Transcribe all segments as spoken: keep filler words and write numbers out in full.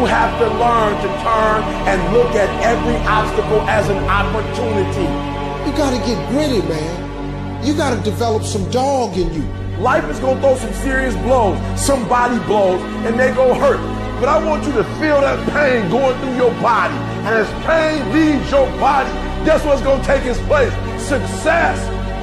have to learn to turn and look at every obstacle as an opportunity. You gotta get gritty, man. You gotta develop some dog in you. Life is gonna throw some serious blows, some body blows, and they gonna hurt. But I want you to feel that pain going through your body. And as pain leaves your body, guess what's gonna take its place? Success.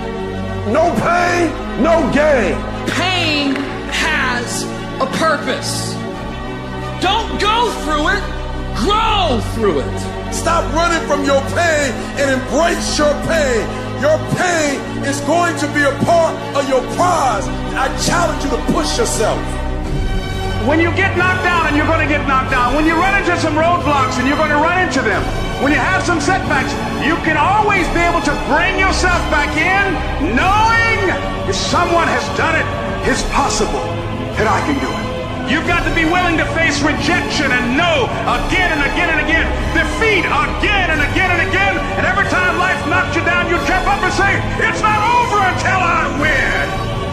No pain, no gain. Pain has a purpose. Don't go through it, grow through it. Stop running from your pain and embrace your pain. Your pain is going to be a part of your prize. I challenge you to push yourself. When you get knocked down, and you're going to get knocked down, when you run into some roadblocks, and you're going to run into them, when you have some setbacks, you can always be able to bring yourself back in, knowing if someone has done it, it's possible that I can do it. You've got to be willing to face rejection and no again and again and again, defeat again and again and again, and every time life knocks you down, you jump up and say, it's not over until I win.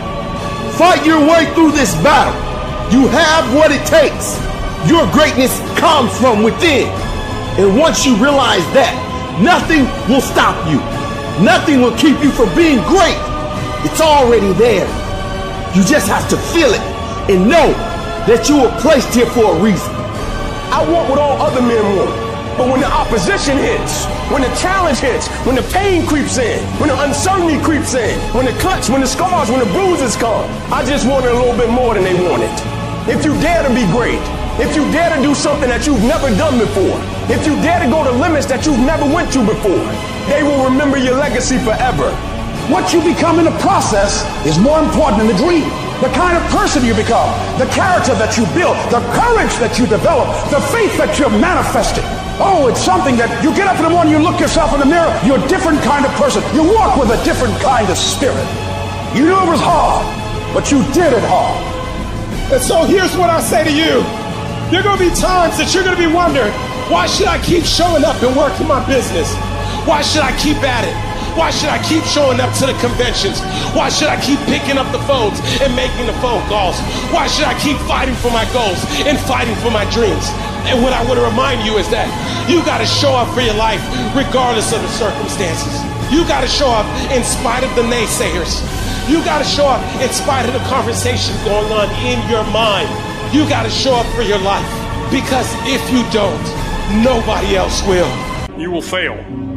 Fight your way through this battle. You have what it takes. Your greatness comes from within. And once you realize that, nothing will stop you. Nothing will keep you from being great. It's already there. You just have to feel it and know that you were placed here for a reason. I want what all other men want. But when the opposition hits, when the challenge hits, when the pain creeps in, when the uncertainty creeps in, when the cuts, when the scars, when the bruises come, I just want it a little bit more than they wanted. If you dare to be great, if you dare to do something that you've never done before, if you dare to go to limits that you've never went to before, they will remember your legacy forever. What you become in the process is more important than the dream. The kind of person you become, the character that you build, the courage that you develop, the faith that you're manifesting. Oh, it's something that you get up in the morning, you look yourself in the mirror, you're a different kind of person. You walk with a different kind of spirit. You knew it was hard, but you did it hard. And so here's what I say to you. There are going to be times that you're going to be wondering, why should I keep showing up and working my business? Why should I keep at it? Why should I keep showing up to the conventions? Why should I keep picking up the phones and making the phone calls? Why should I keep fighting for my goals and fighting for my dreams? And what I want to remind you is that you got to show up for your life regardless of the circumstances. You got to show up in spite of the naysayers. You got to show up in spite of the conversation going on in your mind. You got to show up for your life, because if you don't, nobody else will. You will fail.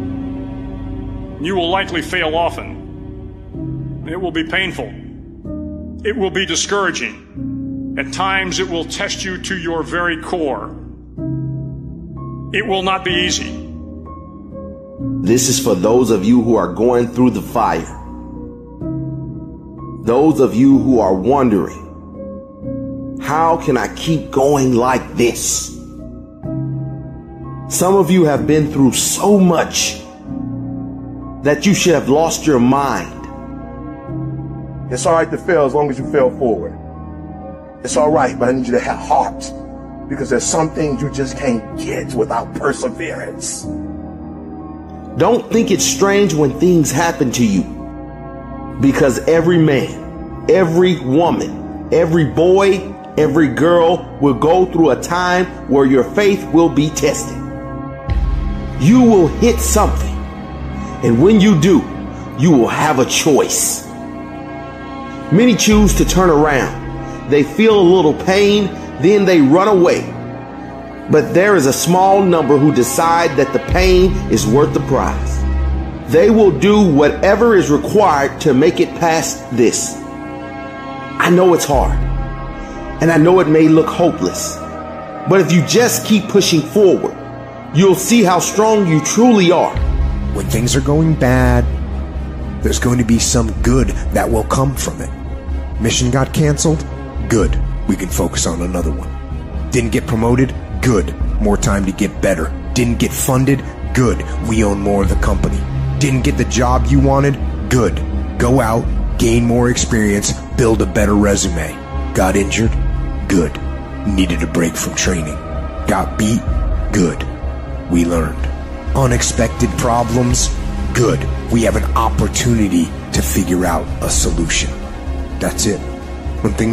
You will likely fail often. It will be painful. It will be discouraging. At times it will test you to your very core. It will not be easy. This is for those of you who are going through the fire. Those of you who are wondering, how can I keep going like this? Some of you have been through so much that you should have lost your mind. It's all right to fail as long as you fail forward. It's all right, but I need you to have heart, because there's some things you just can't get without perseverance. Don't think it's strange when things happen to you, because every man, every woman, every boy, every girl will go through a time where your faith will be tested. You will hit something, and when you do, you will have a choice. Many choose to turn around. They feel a little pain, then they run away. But there is a small number who decide that the pain is worth the prize. They will do whatever is required to make it past this. I know it's hard, and I know it may look hopeless, but if you just keep pushing forward, you'll see how strong you truly are. When things are going bad, there's going to be some good that will come from it. Mission got canceled? Good. We can focus on another one. Didn't get promoted? Good. More time to get better. Didn't get funded? Good. We own more of the company. Didn't get the job you wanted? Good. Go out, gain more experience, build a better resume. Got injured? Good. Needed a break from training. Got beat? Good. We learned. Unexpected problems? Good. We have an opportunity to figure out a solution. That's it. When things are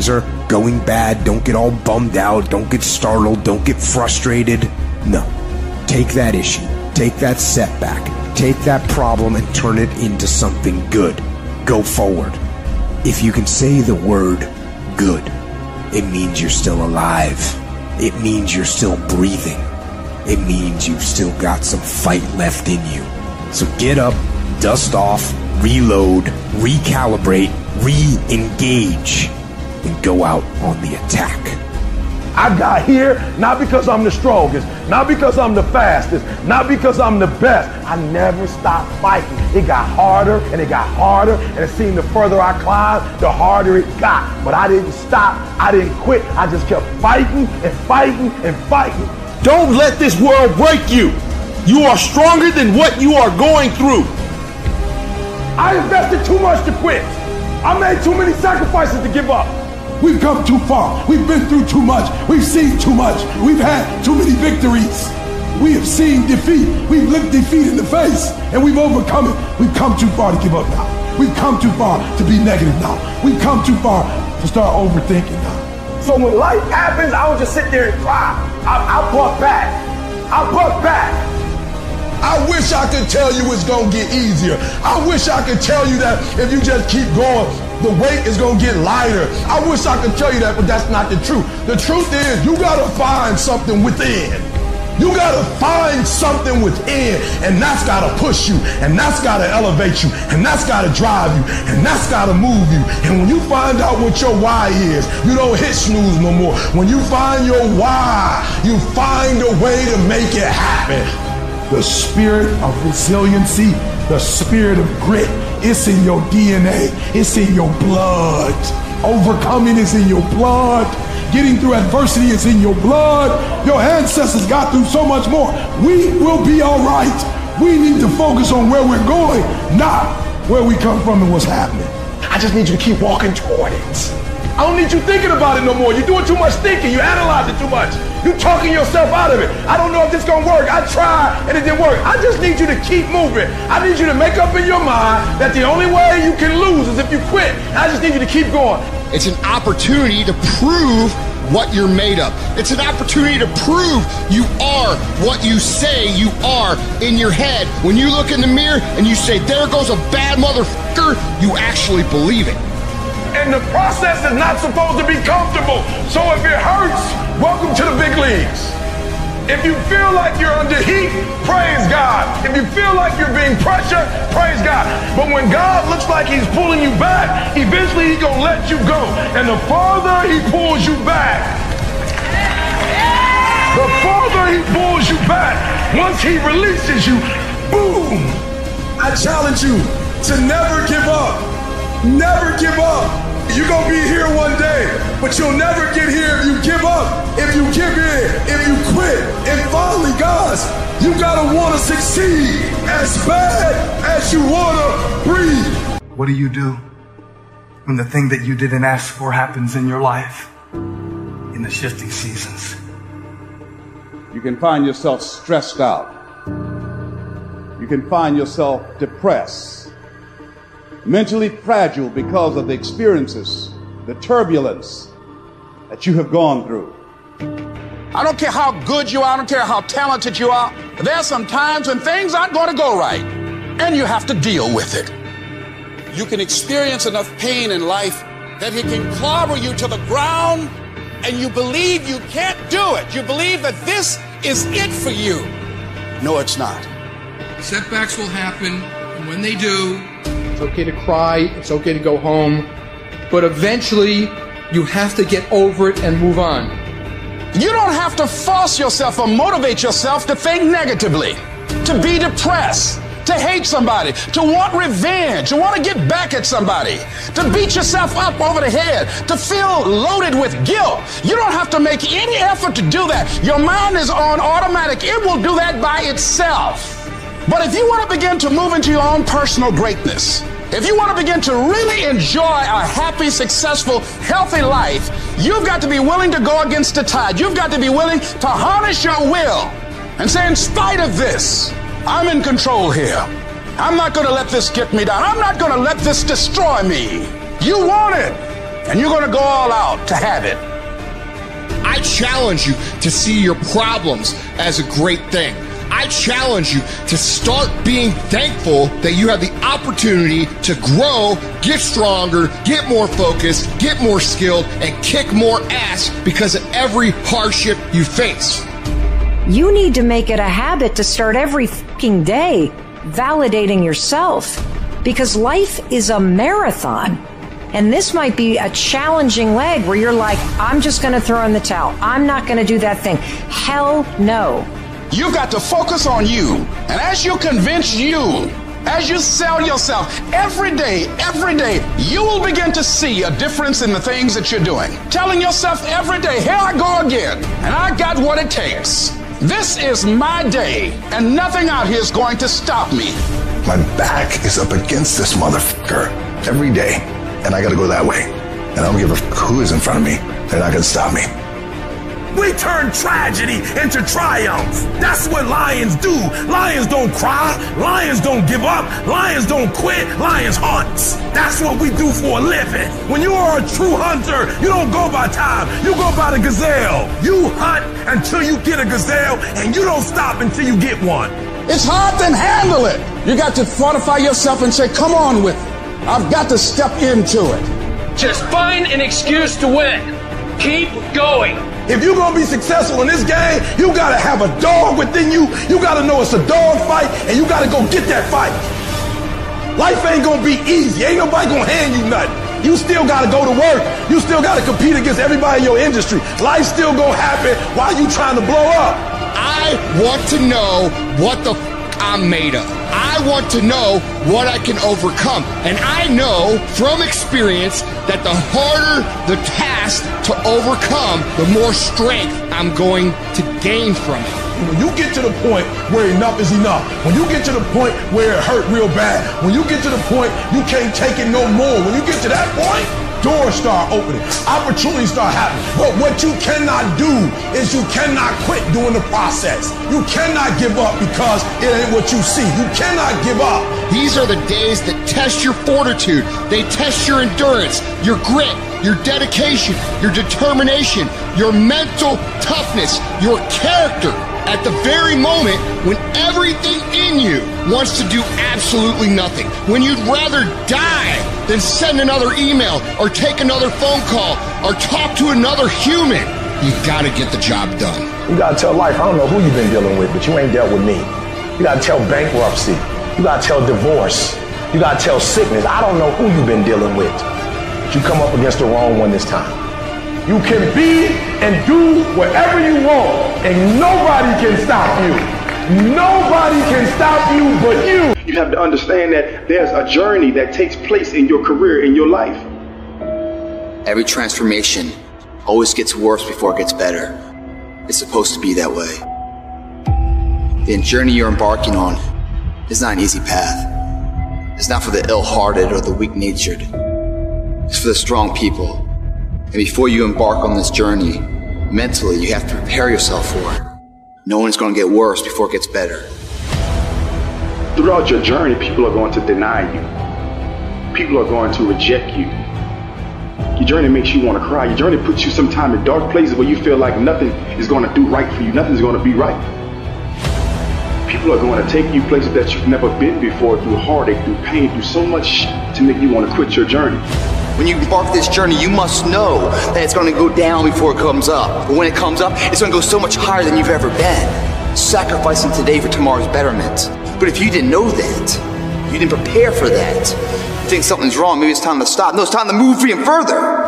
going bad, don't get all bummed out, don't get startled, don't get frustrated. No. Take that issue, take that setback, take that problem and turn it into something good. Go forward. If you can say the word good, it means you're still alive. It means you're still breathing. It means you've still got some fight left in you. So get up, dust off, reload, recalibrate, re-engage, and go out on the attack. I got here not because I'm the strongest, not because I'm the fastest, not because I'm the best. I never stopped fighting. It got harder and it got harder, and it seemed the further I climbed, the harder it got. But I didn't stop. I didn't quit. I just kept fighting and fighting and fighting. Don't let this world break you. You are stronger than what you are going through. I invested too much to quit. I made too many sacrifices to give up. We've come too far. We've been through too much. We've seen too much. We've had too many victories. We have seen defeat. We've looked defeat in the face and we've overcome it. We've come too far to give up now. We've come too far to be negative now. We've come too far to start overthinking now. So when life happens, I don't just sit there and cry. I, I buck back. I buck back. I wish I could tell you it's gonna get easier. I wish I could tell you that if you just keep going, the weight is gonna get lighter. I wish I could tell you that, but that's not the truth. The truth is you gotta find something within. You gotta find something within, and that's gotta push you, and that's gotta elevate you, and that's gotta drive you, and that's gotta move you. And when you find out what your why is, you don't hit snooze no more. When you find your why, you find a way to make it happen. The spirit of resiliency, the spirit of grit, it's in your D N A, it's in your blood. Overcoming is in your blood. Getting through adversity is in your blood. Your ancestors got through so much more. We will be all right. We need to focus on where we're going, not where we come from and what's happening. I just need you to keep walking toward it. I don't need you thinking about it no more. You're doing too much thinking. You analyze it too much. You talking yourself out of it. I don't know if this is gonna work. I tried and it didn't work. I just need you to keep moving. I need you to make up in your mind that the only way you can lose is if you quit. I just need you to keep going. It's an opportunity to prove what you're made of. It's an opportunity to prove you are what you say you are in your head. When you look in the mirror and you say, there goes a bad motherfucker, you actually believe it. And the process is not supposed to be comfortable. So if it hurts, welcome to the big leagues. If you feel like you're under heat, praise God. If you feel like you're being pressured, praise God. But when God looks like he's pulling you back, eventually he's gonna let you go. And the farther he pulls you back, the farther he pulls you back, once he releases you, boom. I challenge you to never give up. Never give up. You're going to be here one day, but you'll never get here if you give up, if you give in, if you quit. And finally, guys, you got to want to succeed as bad as you want to breathe. What do you do when the thing that you didn't ask for happens in your life in the shifting seasons? You can find yourself stressed out. You can find yourself depressed. Mentally fragile because of the experiences, the turbulence that you have gone through. I don't care how good you are, I don't care how talented you are. There are some times when things aren't going to go right, and you have to deal with it. You can experience enough pain in life that it can clobber you to the ground, and you believe you can't do it. You believe that this is it for you. No, it's not. Setbacks will happen, and when they do, it's okay to cry, it's okay to go home, but eventually you have to get over it and move on. You don't have to force yourself or motivate yourself to think negatively, to be depressed, to hate somebody, to want revenge, to want to get back at somebody, to beat yourself up over the head, to feel loaded with guilt. You don't have to make any effort to do that. Your mind is on automatic. It will do that by itself. But if you want to begin to move into your own personal greatness, if you want to begin to really enjoy a happy, successful, healthy life, you've got to be willing to go against the tide. You've got to be willing to harness your will and say, in spite of this, I'm in control here. I'm not going to let this get me down. I'm not going to let this destroy me. You want it, and you're going to go all out to have it. I challenge you to see your problems as a great thing. I challenge you to start being thankful that you have the opportunity to grow, get stronger, get more focused, get more skilled, and kick more ass because of every hardship you face. You need to make it a habit to start every fucking day validating yourself, because life is a marathon. And this might be a challenging leg where you're like, I'm just going to throw in the towel. I'm not going to do that thing. Hell no. You've got to focus on you. And as you convince you, as you sell yourself every day, every day, you will begin to see a difference in the things that you're doing. Telling yourself every day, here I go again, and I got what it takes. This is my day, and nothing out here is going to stop me. My back is up against this motherfucker every day, and I gotta go that way. And I don't give a f- who is in front of me. They're not gonna stop me. We turn tragedy into triumph. That's what lions do. Lions don't cry. Lions don't give up. Lions don't quit. Lions hunt. That's what we do for a living. When you are a true hunter, you don't go by time. You go by the gazelle. You hunt until you get a gazelle, and you don't stop until you get one. It's hard to handle it. You got to fortify yourself and say, come on with it. I've got to step into it. Just find an excuse to win. Keep going. If you're going to be successful in this game, you got to have a dog within you. You got to know it's a dog fight, and you got to go get that fight. Life ain't going to be easy. Ain't nobody going to hand you nothing. You still got to go to work. You still got to compete against everybody in your industry. Life's still going to happen while you trying to blow up. I want to know what the f- I'm made of. I want to know what I can overcome. And I know from experience that the harder the task to overcome, the more strength I'm going to gain from it. When you get to the point where enough is enough, when you get to the point where it hurt real bad, when you get to the point you can't take it no more, when you get to that point, doors start opening, opportunities start happening. But what you cannot do is you cannot quit doing the process. You cannot give up because it ain't what you see. You cannot give up. These are the days that test your fortitude. They test your endurance, your grit, your dedication, your determination, your mental toughness, your character. At the very moment when everything in you wants to do absolutely nothing, when you'd rather die than send another email or take another phone call or talk to another human, you gotta get the job done. You gotta tell life, I don't know who you've been dealing with, but you ain't dealt with me. You gotta tell bankruptcy. You gotta tell divorce. You gotta tell sickness. I don't know who you've been dealing with, but you come up against the wrong one this time. You can be and do whatever you want, and nobody can stop you. Nobody can stop you but you. You have to understand that there's a journey that takes place in your career, in your life. Every transformation always gets worse before it gets better. It's supposed to be that way. The journey you're embarking on is not an easy path. It's not for the ill-hearted or the weak-natured. It's for the strong people. And before you embark on this journey, mentally, you have to prepare yourself for it. Knowing it's going to get worse before it gets better. Throughout your journey, people are going to deny you. People are going to reject you. Your journey makes you want to cry. Your journey puts you sometimes in dark places where you feel like nothing is going to do right for you. Nothing's going to be right. People are going to take you places that you've never been before, through heartache, through pain, through so much shit to make you want to quit your journey. When you embark this journey, you must know that it's going to go down before it comes up. But when it comes up, it's going to go so much higher than you've ever been. Sacrificing today for tomorrow's betterment. But if you didn't know that, you didn't prepare for that, you think something's wrong, maybe it's time to stop. No, it's time to move even further.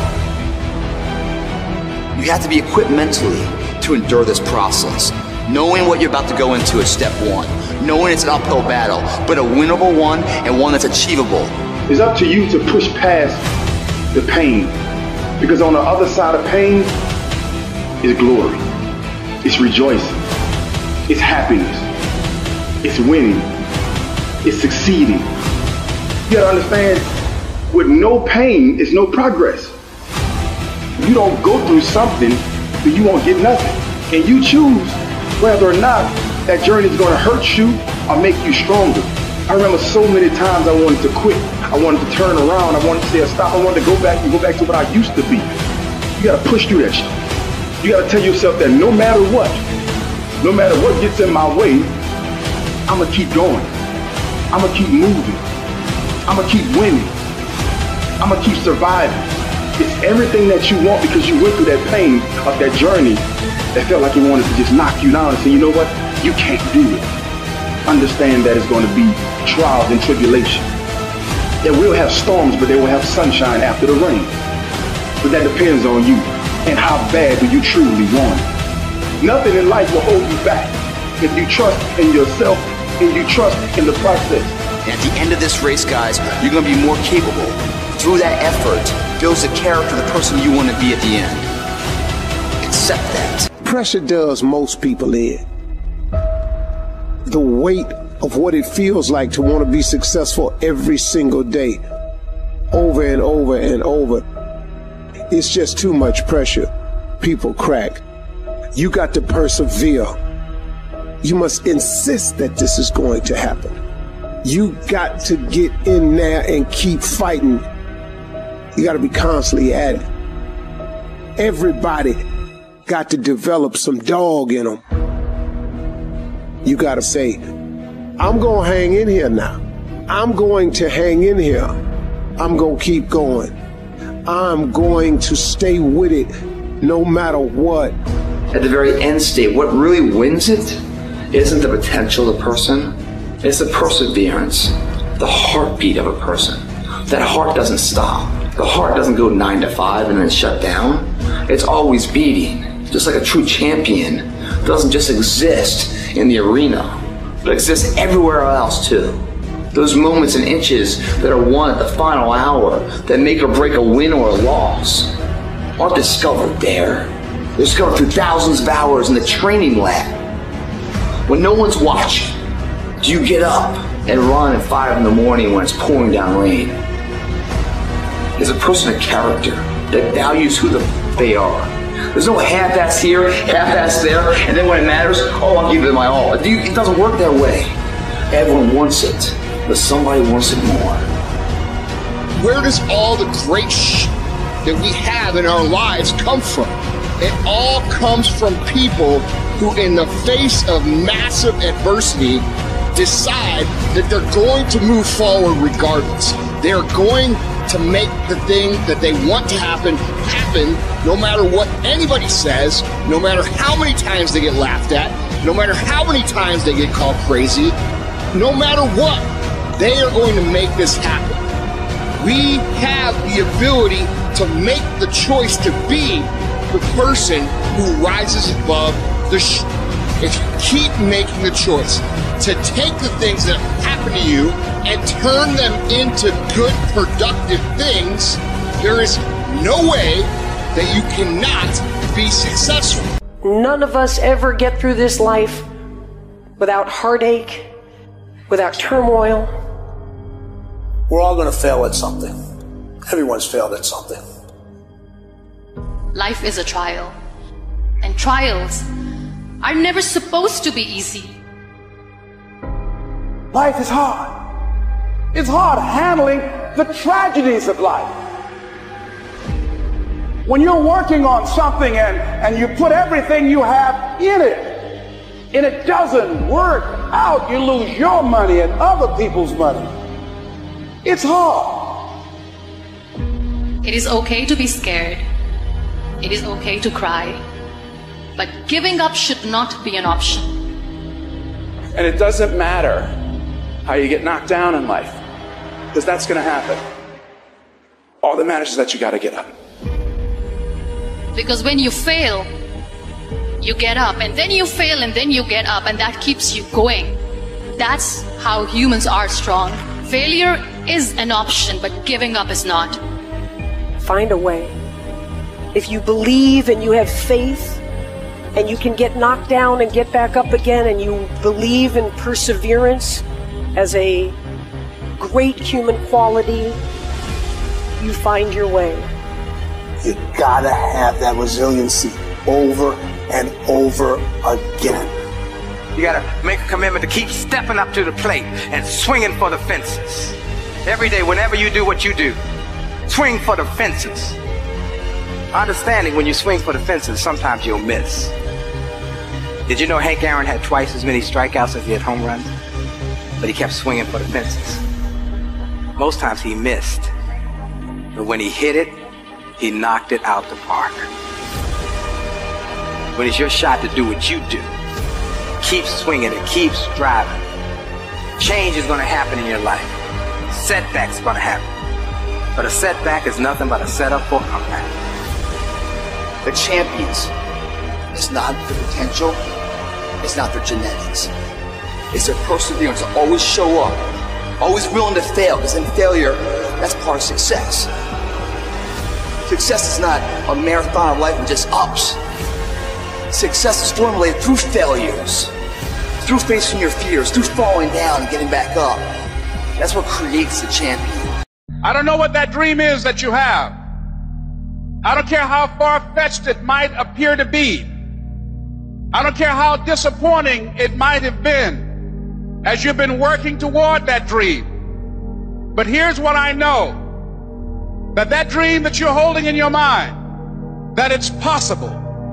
You have to be equipped mentally to endure this process. Knowing what you're about to go into is step one. Knowing it's an uphill battle, but a winnable one and one that's achievable. It's up to you to push past the pain, because on the other side of pain is glory, it's rejoicing, it's happiness, it's winning, it's succeeding. You gotta understand, with no pain is no progress. If you don't go through something, then you won't get nothing. And you choose whether or not that journey is gonna hurt you or make you stronger. I remember so many times I wanted to quit. I wanted to turn around. I wanted to say stop. I wanted to go back and go back to what I used to be. You got to push through that shit. You got to tell yourself that no matter what, no matter what gets in my way, I'm going to keep going. I'm going to keep moving. I'm going to keep winning. I'm going to keep surviving. It's everything that you want because you went through that pain of that journey that felt like it wanted to just knock you down and say, you know what? You can't do it. Understand that it's going to be trials and tribulation. That we'll have storms, but they will have sunshine after the rain. But that depends on you and how bad do you truly want it. Nothing in life will hold you back if you trust in yourself and you trust in the process. And at the end of this race, guys, you're going to be more capable. Through that effort, builds the character, the person you want to be at the end. Accept that. Pressure does most people in. The weight of what it feels like to want to be successful every single day, over and over and over. It's just too much pressure. People crack. You got to persevere. You must insist that this is going to happen. You got to get in there and keep fighting. You got to be constantly at it. Everybody got to develop some dog in them. You got to say, I'm going to hang in here now. I'm going to hang in here. I'm going to keep going. I'm going to stay with it no matter what. At the very end state, what really wins it isn't the potential of the person. It's the perseverance, the heartbeat of a person. That heart doesn't stop. The heart doesn't go nine to five and then shut down. It's always beating, just like a true champion. It doesn't just exist in the arena, but exists everywhere else too. Those moments and inches that are won at the final hour that make or break a win or a loss aren't discovered there. They're discovered through thousands of hours in the training lab. When no one's watching, do you get up and run at five in the morning when it's pouring down rain? Is a person a character that values who the f they are? There's no half-ass here, half-ass there, and then when it matters, oh, I'll give it my all. It doesn't work that way. Everyone wants it, but somebody wants it more. Where does all the great shit that we have in our lives come from? It all comes from people who, in the face of massive adversity, decide that they're going to move forward regardless. They're going to make the thing that they want to happen, happen, no matter what anybody says, no matter how many times they get laughed at, no matter how many times they get called crazy, no matter what, they are going to make this happen. We have the ability to make the choice to be the person who rises above the sh- if you keep making the choice to take the things that happen to you and turn them into good, productive things, there is no way that you cannot be successful. None of us ever get through this life without heartache, without turmoil. We're all going to fail at something. Everyone's failed at something. Life is a trial, and trials are never supposed to be easy. Life is hard. It's hard handling the tragedies of life. When you're working on something and, and you put everything you have in it, and it doesn't work out, you lose your money and other people's money. It's hard. It is okay to be scared. It is okay to cry. But giving up should not be an option. And it doesn't matter how you get knocked down in life, because that's going to happen. All that matters is that you got to get up. Because when you fail, you get up, and then you fail, and then you get up, and that keeps you going. That's how humans are strong. Failure is an option, but giving up is not. Find a way. If you believe and you have faith, and you can get knocked down and get back up again, and you believe in perseverance as a great human quality, you find your way. You gotta have that resiliency over and over again. You gotta make a commitment to keep stepping up to the plate and swinging for the fences. Every day, whenever you do what you do, swing for the fences. Understanding when you swing for the fences, sometimes you'll miss. Did you know Hank Aaron had twice as many strikeouts as he had home runs? But he kept swinging for the fences. Most times he missed. But when he hit it, he knocked it out the park. When it's your shot to do what you do, keep swinging and keep driving. Change is going to happen in your life. Setbacks are going to happen. But a setback is nothing but a setup for a comeback. The champions, it's not their potential, it's not their genetics. It's their perseverance to always show up, always willing to fail, because in failure, that's part of success. Success is not a marathon of life with just ups. Success is formulated through failures, through facing your fears, through falling down and getting back up. That's what creates the champion. I don't know what that dream is that you have. I don't care how far-fetched it might appear to be. I don't care how disappointing it might have been as you've been working toward that dream. But here's what I know, that that dream that you're holding in your mind, that it's possible.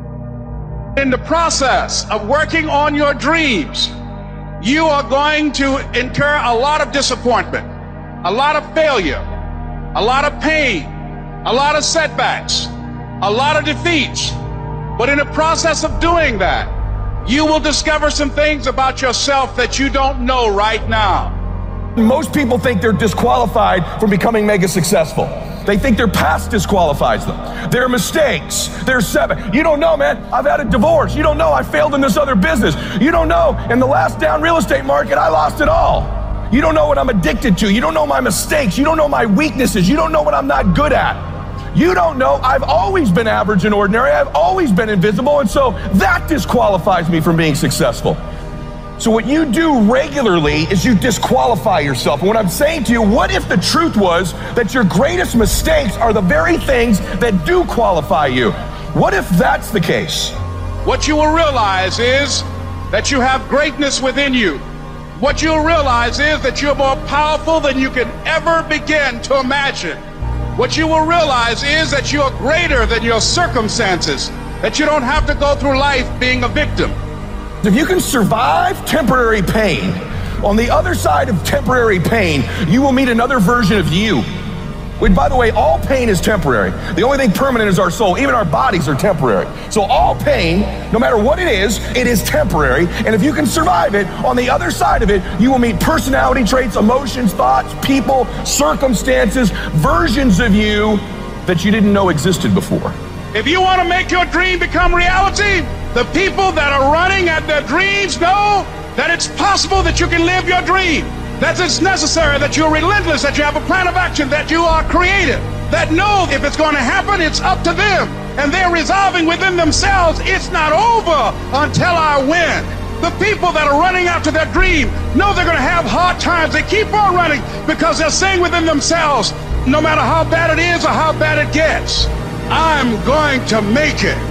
In the process of working on your dreams, you are going to incur a lot of disappointment, a lot of failure, a lot of pain, a lot of setbacks, a lot of defeats. But in the process of doing that, you will discover some things about yourself that you don't know right now. Most people think they're disqualified from becoming mega successful. They think their past disqualifies them. Their mistakes, their setbacks. You don't know, man. I've had a divorce. You don't know. I failed in this other business. You don't know. In the last down real estate market, I lost it all. You don't know what I'm addicted to. You don't know my mistakes. You don't know my weaknesses. You don't know what I'm not good at. You don't know. I've always been average and ordinary. I've always been invisible. And so that disqualifies me from being successful. So what you do regularly is you disqualify yourself. And what I'm saying to you, what if the truth was that your greatest mistakes are the very things that do qualify you? What if that's the case? What you will realize is that you have greatness within you. What you'll realize is that you're more powerful than you can ever begin to imagine. What you will realize is that you're greater than your circumstances, that you don't have to go through life being a victim. If you can survive temporary pain, on the other side of temporary pain, you will meet another version of you. Which, by the way, all pain is temporary. The only thing permanent is our soul. Even our bodies are temporary. So all pain, no matter what it is, it is temporary. And if you can survive it, on the other side of it, you will meet personality traits, emotions, thoughts, people, circumstances, versions of you that you didn't know existed before. If you want to make your dream become reality, the people that are running at their dreams know that it's possible that you can live your dream, that it's necessary, that you're relentless, that you have a plan of action, that you are creative, that know if it's going to happen, it's up to them. And they're resolving within themselves, it's not over until I win. The people that are running after their dream know they're going to have hard times. They keep on running because they're saying within themselves, no matter how bad it is or how bad it gets, I'm going to make it.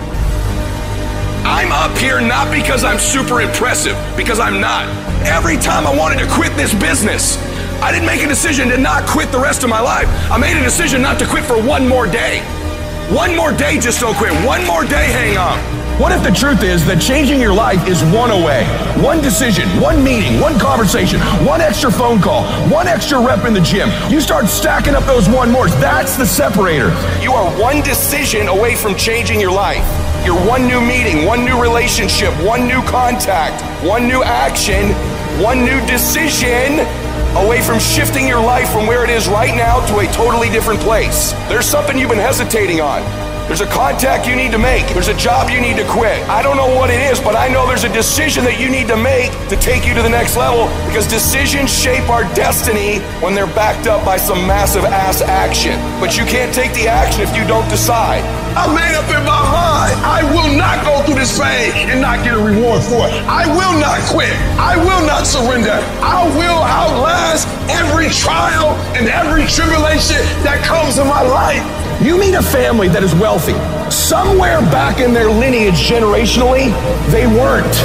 I'm up here not because I'm super impressive, because I'm not. Every time I wanted to quit this business, I didn't make a decision to not quit the rest of my life. I made a decision not to quit for one more day. One more day, just don't quit. One more day, hang on. What if the truth is that changing your life is one away? One decision, one meeting, one conversation, one extra phone call, one extra rep in the gym. You start stacking up those one mores. That's the separator. You are one decision away from changing your life. You're one new meeting, one new relationship, one new contact, one new action, one new decision away from shifting your life from where it is right now to a totally different place. There's something you've been hesitating on. There's a contact you need to make. There's a job you need to quit. I don't know what it is, but I know there's a decision that you need to make to take you to the next level, because decisions shape our destiny when they're backed up by some massive ass action. But you can't take the action if you don't decide. I made up in my mind. I will not go through this pain and not get a reward for it. I will not quit. I will not surrender. I will outlast every trial and every tribulation that comes in my life. You meet a family that is wealthy. Somewhere back in their lineage generationally, they weren't.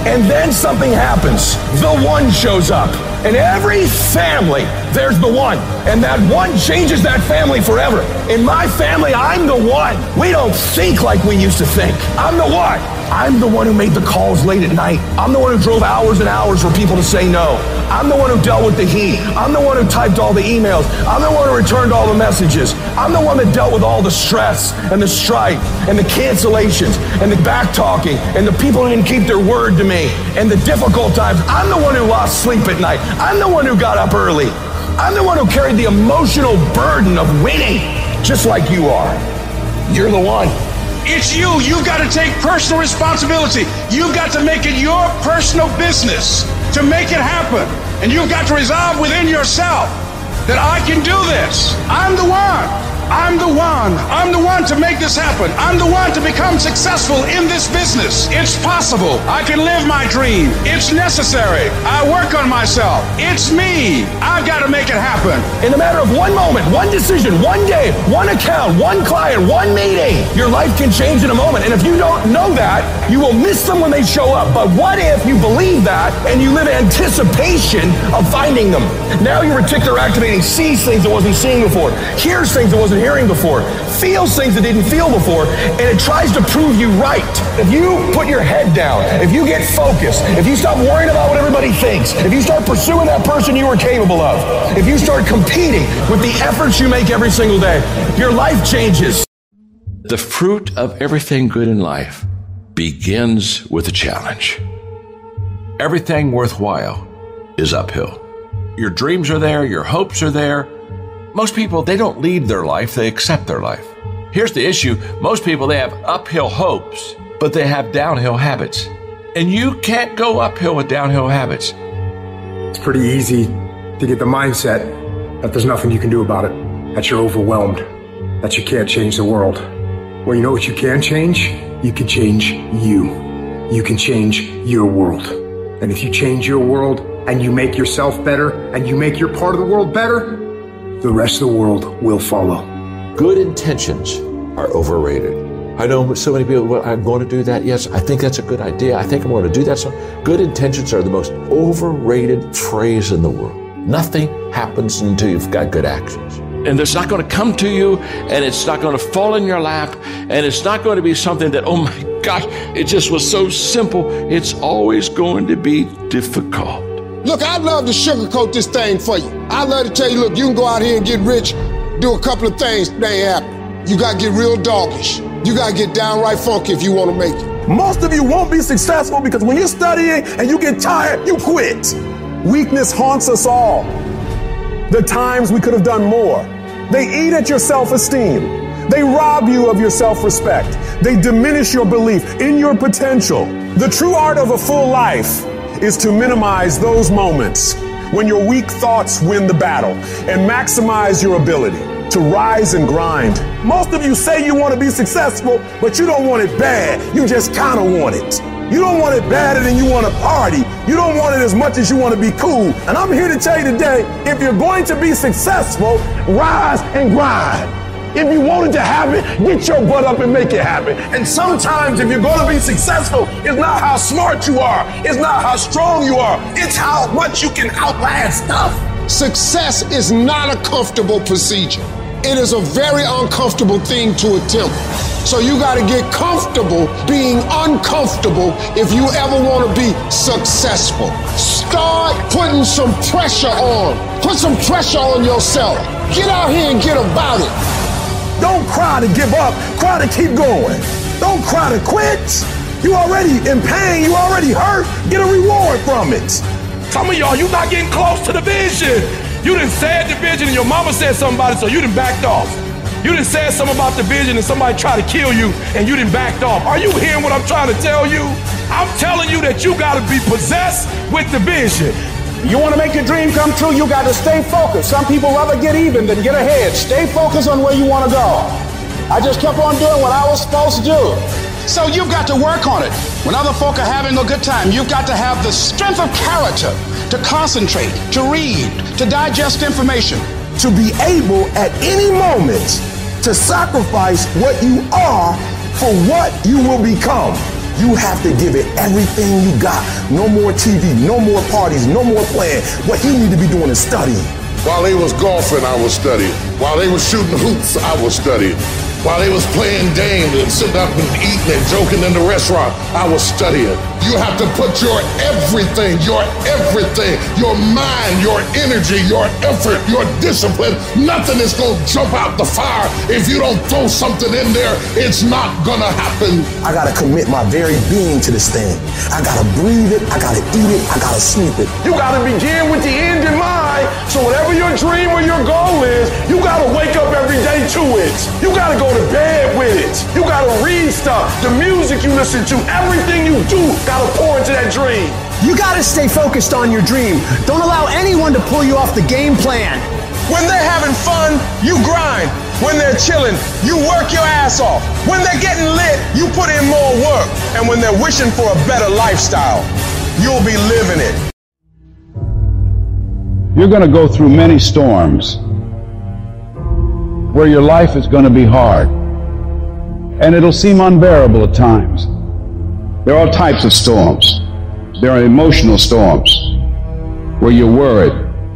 And then something happens. The one shows up. In every family, there's the one. And that one changes that family forever. In my family, I'm the one. We don't think like we used to think. I'm the one. I'm the one who made the calls late at night. I'm the one who drove hours and hours for people to say no. I'm the one who dealt with the heat. I'm the one who typed all the emails. I'm the one who returned all the messages. I'm the one that dealt with all the stress and the strife and the cancellations and the back talking and the people who didn't keep their word to me and the difficult times. I'm the one who lost sleep at night. I'm the one who got up early. I'm the one who carried the emotional burden of winning, just like you are. You're the one. It's you. You've got to take personal responsibility. You've got to make it your personal business to make it happen. And you've got to resolve within yourself that I can do this. I'm the one. I'm the one. I'm the one to make this happen. I'm the one to become successful in this business. It's possible. I can live my dream. It's necessary. I work on myself. It's me. I've got to make it happen. In a matter of one moment, one decision, one day, one account, one client, one meeting, your life can change in a moment. And if you don't know that, you will miss them when they show up. But what if you believe that and you live in anticipation of finding them? Now your reticular activating sees things it wasn't seeing before, hears things it wasn't hearing before, feels things it didn't feel before, and it tries to prove you right. If you put your head down, if you get focused, if you stop worrying about what everybody thinks, if you start pursuing that person you are capable of, if you start competing with the efforts you make every single day, your life changes. The fruit of everything good in life begins with a challenge. Everything worthwhile is uphill. Your dreams are there, your hopes are there. Most people, they don't lead their life, they accept their life. Here's the issue. Most people, they have uphill hopes, but they have downhill habits. And you can't go uphill with downhill habits. It's pretty easy to get the mindset that there's nothing you can do about it, that you're overwhelmed, that you can't change the world. Well, you know what you can change? You can change you. You can change your world. And if you change your world and you make yourself better and you make your part of the world better, the rest of the world will follow. Good intentions are overrated. I know so many people, well, I'm going to do that. Yes, I think that's a good idea. I think I'm going to do that. So good intentions are the most overrated phrase in the world. Nothing happens until you've got good actions. And it's not going to come to you, and it's not going to fall in your lap, and it's not going to be something that, oh my gosh, it just was so simple. It's always going to be difficult. Look, I'd love to sugarcoat this thing for you. I'd love to tell you, look, you can go out here and get rich, do a couple of things, they ain't happen. You gotta get real doggish. You gotta get downright funky if you wanna make it. Most of you won't be successful because when you're studying and you get tired, you quit. Weakness haunts us all. The times we could have done more. They eat at your self-esteem. They rob you of your self-respect. They diminish your belief in your potential. The true art of a full life is to minimize those moments when your weak thoughts win the battle and maximize your ability to rise and grind. Most of you say you want to be successful, but you don't want it bad. You just kind of want it. You don't want it badder than you want to party. You don't want it as much as you want to be cool. And I'm here to tell you today, if you're going to be successful, rise and grind. If you wanted to happen, get your butt up and make it happen. And sometimes if you're going to be successful, it's not how smart you are. It's not how strong you are. It's how much you can outlast stuff. Success is not a comfortable procedure. It is a very uncomfortable thing to attempt. So you got to get comfortable being uncomfortable if you ever want to be successful. Start putting some pressure on. Put some pressure on yourself. Get out here and get about it. Don't cry to give up, cry to keep going. Don't cry to quit. You already in pain, you already hurt. Get a reward from it. Some of y'all, you not getting close to the vision. You done said the vision and your mama said something about it, so you done backed off. You done said something about the vision and somebody tried to kill you and you done backed off. Are you hearing what I'm trying to tell you? I'm telling you that you gotta be possessed with the vision. You want to make your dream come true, you got to stay focused. Some people rather get even than get ahead. Stay focused on where you want to go. I just kept on doing what I was supposed to do. So you've got to work on it. When other folk are having a good time, you've got to have the strength of character to concentrate, to read, to digest information. To be able at any moment to sacrifice what you are for what you will become. You have to give it everything you got. No more T V, no more parties, no more playing. What you need to be doing is studying. While they was golfing, I was studying. While they was shooting hoops, I was studying. While they was playing games and sitting up and eating and joking in the restaurant, I was studying. You have to put your everything, your everything, your mind, your energy, your effort, your discipline. Nothing is going to jump out the fire if you don't throw something in there. It's not going to happen. I got to commit my very being to this thing. I got to breathe it. I got to eat it. I got to sleep it. You got to begin with the end in mind. So whatever your dream or your goal is, you got to wake up every day to it. You got to go to bed with it. You got to read stuff. The music you listen to, everything you do, got to pour into that dream. You got to stay focused on your dream. Don't allow anyone to pull you off the game plan. When they're having fun, you grind. When they're chilling, you work your ass off. When they're getting lit, you put in more work. And when they're wishing for a better lifestyle, you'll be living it. You're going to go through many storms where your life is going to be hard. And it'll seem unbearable at times. There are all types of storms. There are emotional storms where you're worried.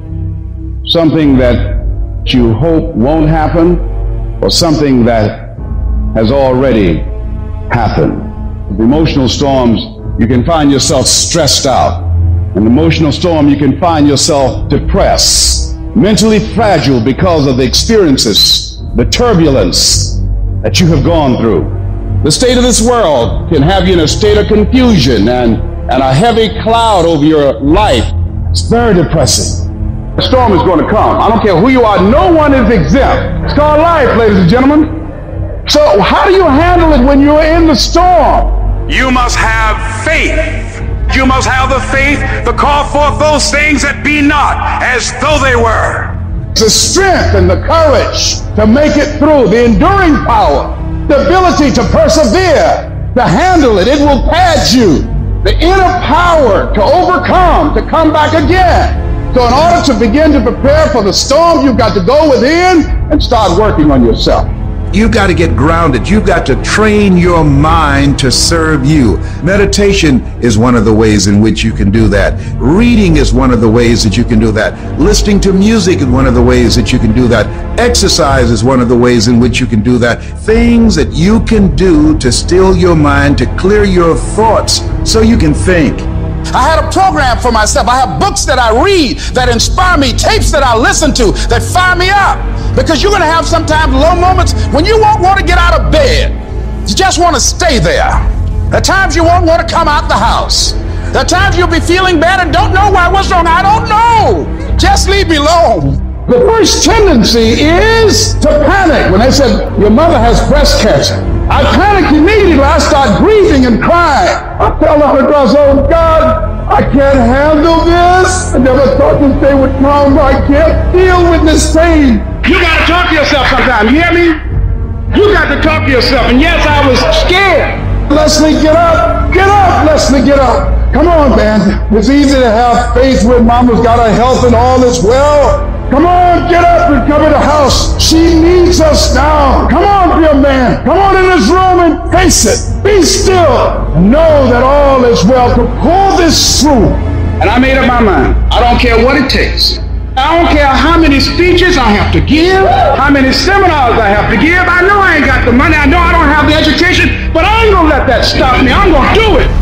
Something that you hope won't happen or something that has already happened. With emotional storms, you can find yourself stressed out. In an emotional storm, you can find yourself depressed, mentally fragile because of the experiences, the turbulence that you have gone through. The state of this world can have you in a state of confusion and, and a heavy cloud over your life. It's very depressing. The storm is going to come. I don't care who you are. No one is exempt. It's called life, ladies and gentlemen. So how do you handle it when you're in the storm? You must have faith. You must have the faith to call forth those things that be not as though they were. The strength and the courage to make it through, the enduring power, the ability to persevere, to handle it. It will pad you. The inner power to overcome, to come back again. So in order to begin to prepare for the storm, you've got to go within and start working on yourself. You've got to get grounded. You've got to train your mind to serve you. Meditation is one of the ways in which you can do that. Reading is one of the ways that you can do that. Listening to music is one of the ways that you can do that. Exercise is one of the ways in which you can do that. Things that you can do to still your mind, to clear your thoughts so you can think. I had a program for myself. I have books that I read that inspire me, tapes that I listen to that fire me up. Because you're going to have sometimes low moments when you won't want to get out of bed. You just want to stay there. At times you won't want to come out the house. At times you'll be feeling bad and don't know why. What's wrong? I don't know. Just leave me alone. The first tendency is to panic. When they said, your mother has breast cancer, I panicked immediately. I start grieving and crying. I fell on the cross, oh God, I can't handle this. I never thought this day would come. I can't deal with this pain. You got to talk to yourself sometimes, you hear me? You got to talk to yourself. And yes, I was scared. Leslie, get up. Get up, Leslie, get up. Come on, man. It's easy to have faith when mama's got her health and all is well. Come on, get up and come in the house. She needs us now. Come on, dear man. Come on in this room and face it. Be still. Know that all is well. To pull this through. And I made up my mind. I don't care what it takes. I don't care how many speeches I have to give, how many seminars I have to give. I know I ain't got the money. I know I don't have the education, but I ain't gonna let that stop me. I'm gonna do it.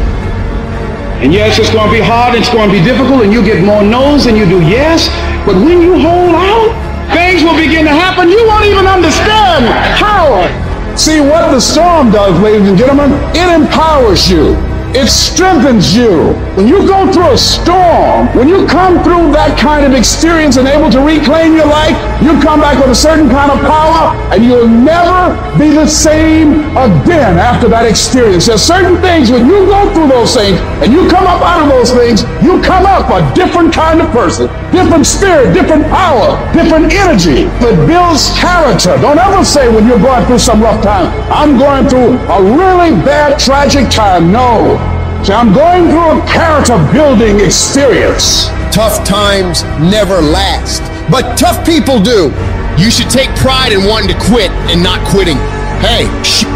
And yes, it's gonna be hard, it's gonna be difficult, and you get more no's than you do yes. But when you hold out, things will begin to happen. You won't even understand how. See what the storm does, ladies and gentlemen? It empowers you. It strengthens you. When you go through a storm, when you come through that kind of experience and able to reclaim your life, you come back with a certain kind of power and you'll never be the same again after that experience. There's certain things when you go through those things and you come up out of those things, you come up a different kind of person, different spirit, different power, different energy that builds character. Don't ever say when you're going through some rough time, I'm going through a really bad, tragic time. No. See, I'm going through a character-building experience. Tough times never last, but tough people do. You should take pride in wanting to quit and not quitting. Hey, sh-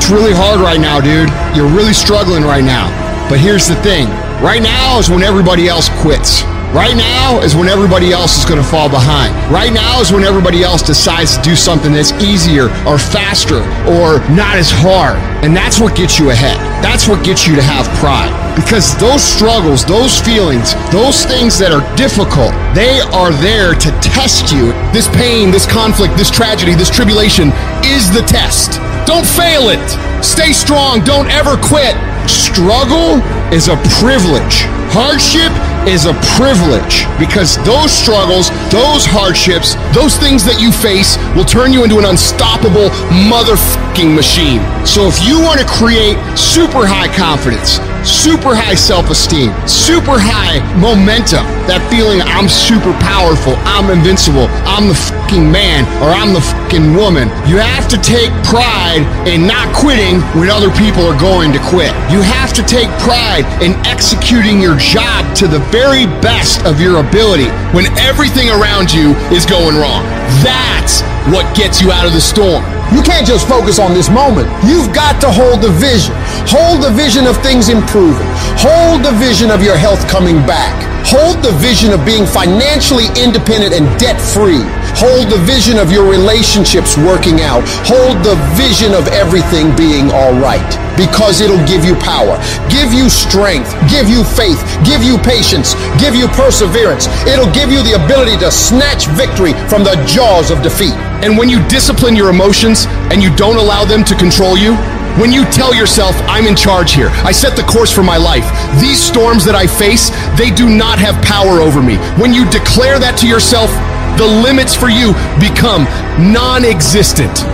It's really hard right now, dude. You're really struggling right now. But here's the thing. Right now is when everybody else quits. Right now is when everybody else is going to fall behind. Right now is when everybody else decides to do something that's easier or faster or not as hard. And that's what gets you ahead. That's what gets you to have pride. Because those struggles, those feelings, those things that are difficult, they are there to test you. This pain, this conflict, this tragedy, this tribulation is the test. Don't fail it. Stay strong. Don't ever quit. Struggle is a privilege. Hardship is a privilege because those struggles, those hardships, those things that you face will turn you into an unstoppable motherfucking machine. So if you want to create super high confidence, super high self-esteem, super high momentum, that feeling I'm super powerful, I'm invincible, I'm the fucking man, or I'm the fucking woman, you have to take pride in not quitting when other people are going to quit. You have to take pride in executing your job to the very best of your ability when everything around you is going wrong. That's what gets you out of the storm. You can't just focus on this moment. You've got to hold the vision. Hold the vision of things improving. Hold the vision of your health coming back. Hold the vision of being financially independent and debt-free. Hold the vision of your relationships working out. Hold the vision of everything being all right, because it'll give you power, give you strength, give you faith, give you patience, give you perseverance. It'll give you the ability to snatch victory from the jaws of defeat. And when you discipline your emotions and you don't allow them to control you, when you tell yourself, I'm in charge here, I set the course for my life, these storms that I face, they do not have power over me. When you declare that to yourself, the limits for you become non-existent.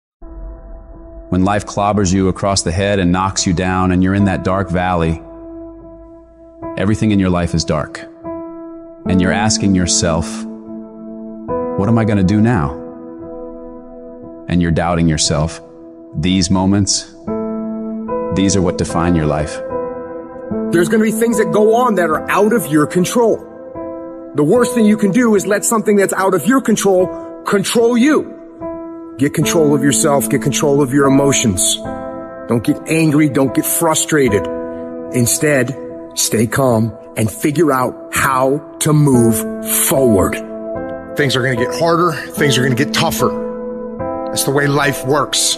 When life clobbers you across the head and knocks you down and you're in that dark valley, everything in your life is dark. And you're asking yourself, what am I going to do now? And you're doubting yourself. These moments, these are what define your life. There's going to be things that go on that are out of your control. The worst thing you can do is let something that's out of your control control you. Get control of yourself, get control of your emotions. Don't get angry, don't get frustrated. Instead, stay calm and figure out how to move forward. Things are going to get harder, things are going to get tougher. That's the way life works.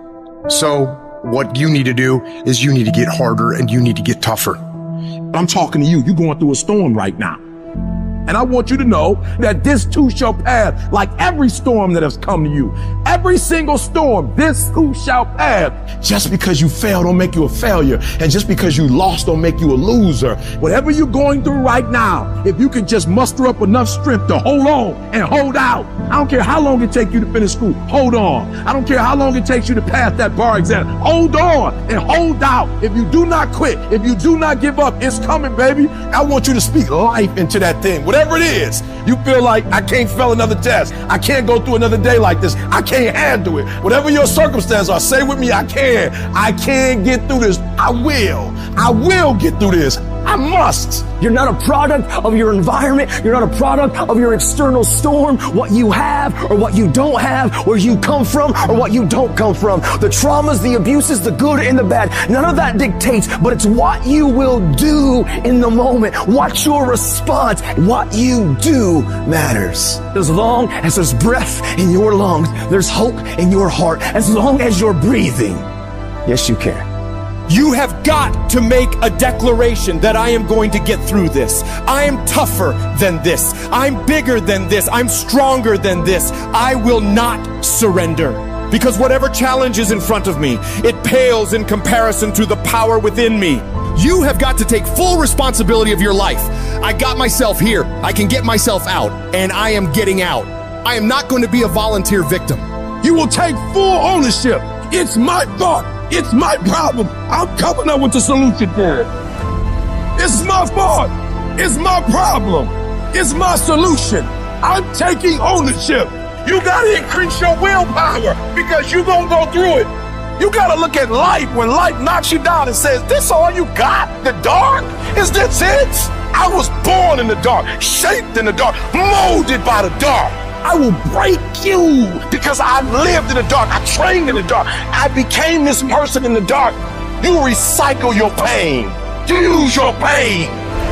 So what you need to do is you need to get harder and you need to get tougher. I'm talking to you. You're going through a storm right now. And I want you to know that this too shall pass, like every storm that has come to you. Every single storm, this too shall pass. Just because you fail don't make you a failure. And just because you lost don't make you a loser. Whatever you're going through right now, if you can just muster up enough strength to hold on and hold out. I don't care how long it takes you to finish school. Hold on. I don't care how long it takes you to pass that bar exam. Hold on and hold out. If you do not quit, if you do not give up, it's coming, baby. I want you to speak life into that thing. Whatever it is, you feel like I can't fail another test. I can't go through another day like this. I can't handle it. Whatever your circumstance are, say with me, I can. I can get through this. I will. I will get through this. I must. You're not a product of your environment. You're not a product of your external storm, what you have or what you don't have, where you come from or what you don't come from. The traumas, the abuses, the good and the bad. None of that dictates, but it's what you will do in the moment. What's your response? What you do matters. As long as there's breath in your lungs, there's hope in your heart. As long as you're breathing, yes, you can. You have got to make a declaration that I am going to get through this. I am tougher than this. I'm bigger than this. I'm stronger than this. I will not surrender. Because whatever challenge is in front of me, it pales in comparison to the power within me. You have got to take full responsibility of your life. I got myself here. I can get myself out, and I am getting out. I am not going to be a volunteer victim. You will take full ownership. It's my thought. It's my problem. I'm coming up with a solution for it. It's my fault. It's my problem. It's my solution. I'm taking ownership. You gotta increase your willpower because you're gonna go through it. You gotta look at life when life knocks you down and says, this all you got? The dark? Is this it? I was born in the dark, shaped in the dark, molded by the dark. I will break you because I lived in the dark. I trained in the dark. I became this person in the dark. You recycle your pain. You use your pain.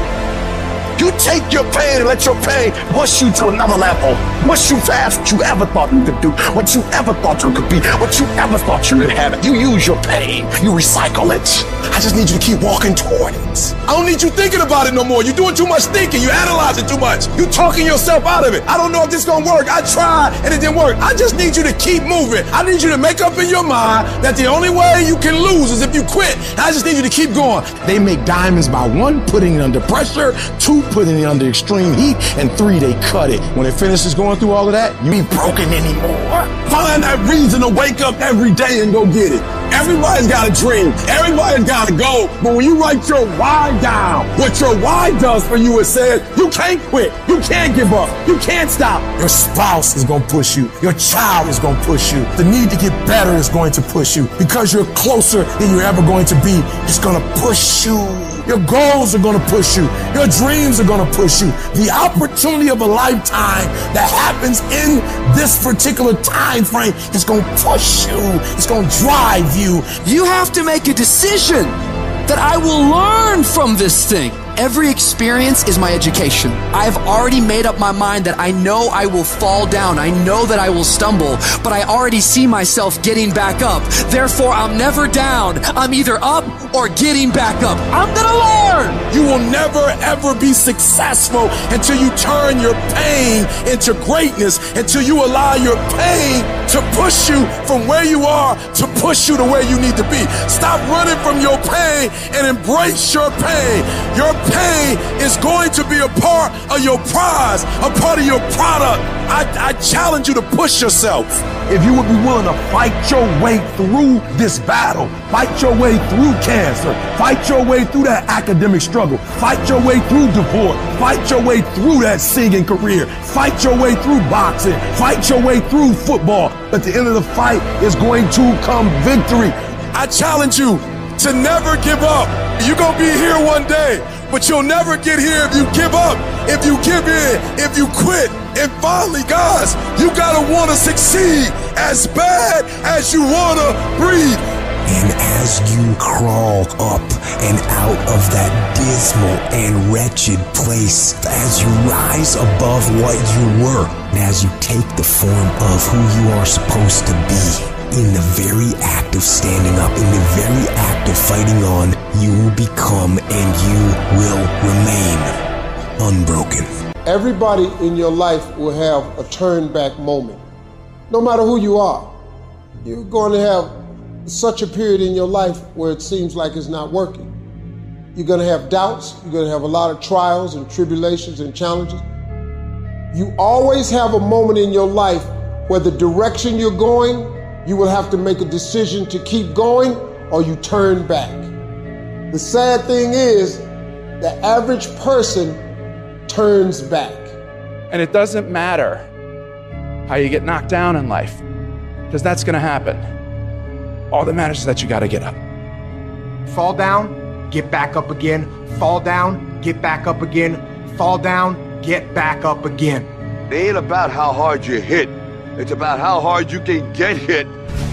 You take your pain and let your pain push you to another level. Push you past what you ever thought you could do, what you ever thought you could be, what you ever thought you could have. You use your pain. You recycle it. I just need you to keep walking toward it. I don't need you thinking about it no more. You're doing too much thinking. You analyzing too much. You talking yourself out of it. I don't know if this is gonna work. I tried and it didn't work. I just need you to keep moving. I need you to make up in your mind that the only way you can lose is if you quit. I just need you to keep going. They make diamonds by one, putting it under pressure, two, putting it under extreme heat, and three, they cut it. When it finishes going through all of that, you ain't broken anymore. Find that reason to wake up every day and go get it. Everybody's got a dream. Everybody's got a goal. But when you write your why down, what your why does for you is says, you can't quit. You can't give up. You can't stop. Your spouse is going to push you. Your child is going to push you. The need to get better is going to push you. Because you're closer than you're ever going to be, it's going to push you. Your goals are going to push you. Your dreams are going to push you. The opportunity of a lifetime that happens in this particular time frame is going to push you. It's going to drive you. You have to make a decision that I will learn from this thing. Every experience is my education. I have already made up my mind that I know I will fall down. I know that I will stumble, but I already see myself getting back up. Therefore, I'm never down. I'm either up or getting back up. I'm gonna learn. You will never ever be successful until you turn your pain into greatness, until you allow your pain to push you from where you are to push you to where you need to be. Stop running from your pain and embrace your pain. Your pain is going to be a part of your prize, a part of your product. I, I challenge you to push yourself. If you would be willing to fight your way through this battle, fight your way through cancer, fight your way through that academic struggle, fight your way through divorce, fight your way through that singing career, fight your way through boxing, fight your way through football. At the end of the fight is going to come victory. I challenge you to never give up. You're gonna be here one day, but you'll never get here if you give up, if you give in, if you quit. And finally, guys, you gotta wanna succeed as bad as you wanna breathe. And as you crawl up and out of that dismal and wretched place, as you rise above what you were, and as you take the form of who you are supposed to be, in the very act of standing up, in the very act of fighting on, you will become and you will remain unbroken. Everybody in your life will have a turn back moment. No matter who you are, you're going to have such a period in your life where it seems like it's not working. You're going to have doubts. You're going to have a lot of trials and tribulations and challenges. You always have a moment in your life where the direction you're going, you will have to make a decision to keep going or you turn back. The sad thing is, the average person turns back. And it doesn't matter how you get knocked down in life, because that's going to happen. All that matters is that you got to get up. Fall down, get back up again. Fall down, get back up again. Fall down, get back up again. It ain't about how hard you hit. It's about how hard you can get hit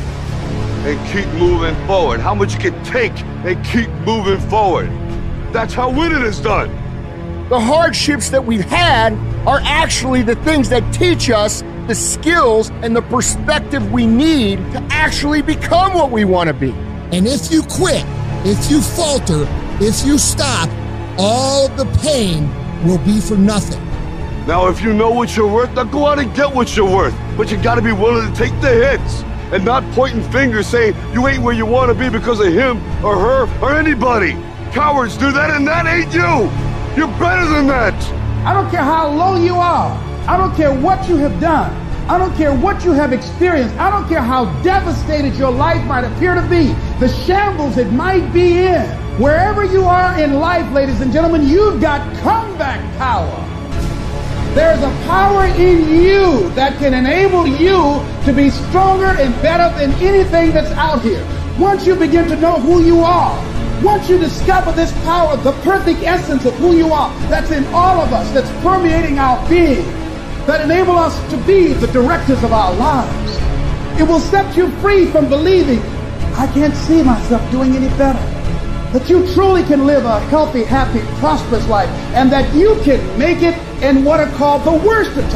and keep moving forward. How much you can take and keep moving forward. That's how winning is done. The hardships that we've had are actually the things that teach us the skills and the perspective we need to actually become what we want to be. And if you quit, if you falter, if you stop, all the pain will be for nothing. Now, if you know what you're worth, then go out and get what you're worth. But you gotta be willing to take the hits and not pointing fingers saying you ain't where you want to be because of him or her or anybody. Cowards do that, and that ain't you. You're better than that. I don't care how low you are. I don't care what you have done. I don't care what you have experienced. I don't care how devastated your life might appear to be, the shambles it might be in. Wherever you are in life, ladies and gentlemen, you've got comeback power. There's a power in you that can enable you to be stronger and better than anything that's out here. Once you begin to know who you are, once you discover this power, the perfect essence of who you are, that's in all of us, that's permeating our being, that enable us to be the directors of our lives. It will set you free from believing, I can't see myself doing any better. That you truly can live a healthy, happy, prosperous life, and that you can make it in what are called the worst of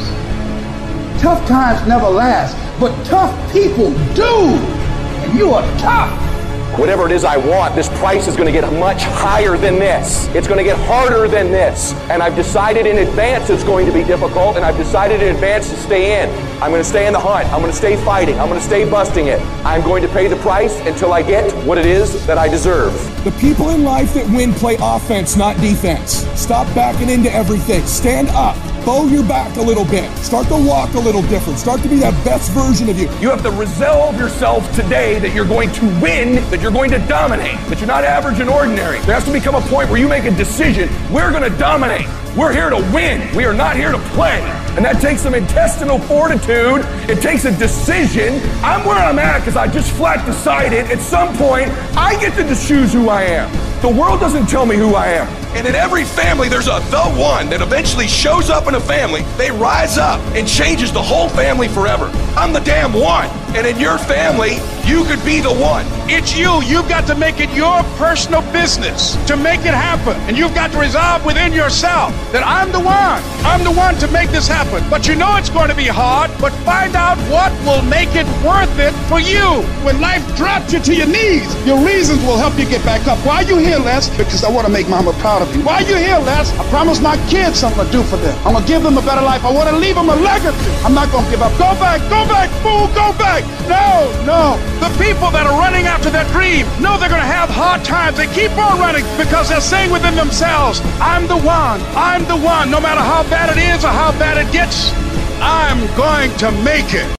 times. Tough times never last, but tough people do. And you are tough. Whatever it is I want, this price is going to get much higher than this. It's going to get harder than this. And I've decided in advance it's going to be difficult, and I've decided in advance to stay in. I'm going to stay in the hunt. I'm going to stay fighting. I'm going to stay busting it. I'm going to pay the price until I get what it is that I deserve. The people in life that win play offense, not defense. Stop backing into everything. Stand up. Bow your back a little bit. Start to walk a little different. Start to be that best version of you. You have to resolve yourself today that you're going to win, that you're going to dominate, that you're not average and ordinary. There has to become a point where you make a decision. We're going to dominate. We're here to win. We are not here to play. And that takes some intestinal fortitude. It takes a decision. I'm where I'm at because I just flat decided at some point I get to choose who I am. The world doesn't tell me who I am. And in every family, there's a the one that eventually shows up in a family. They rise up and changes the whole family forever. I'm the damn one. And in your family, you could be the one. It's you. You've got to make it your personal business to make it happen. And you've got to resolve within yourself that I'm the one. I'm the one to make this happen. But you know it's going to be hard, but find out what will make it worth it for you. When life drops you to your knees, your reasons will help you get back up. Why are you here, Les? Because I want to make Mama proud of me. Why are you here, Les? I promised my kids something to do for them. I'm going to give them a better life. I want to leave them a legacy. I'm not going to give up. Go back, go back, fool, go back. No, no. The people that are running after their dream know they're going to have hard times. They keep on running because they're saying within themselves, I'm the one. I'm the one. No matter how bad it is or how bad it gets, I'm going to make it.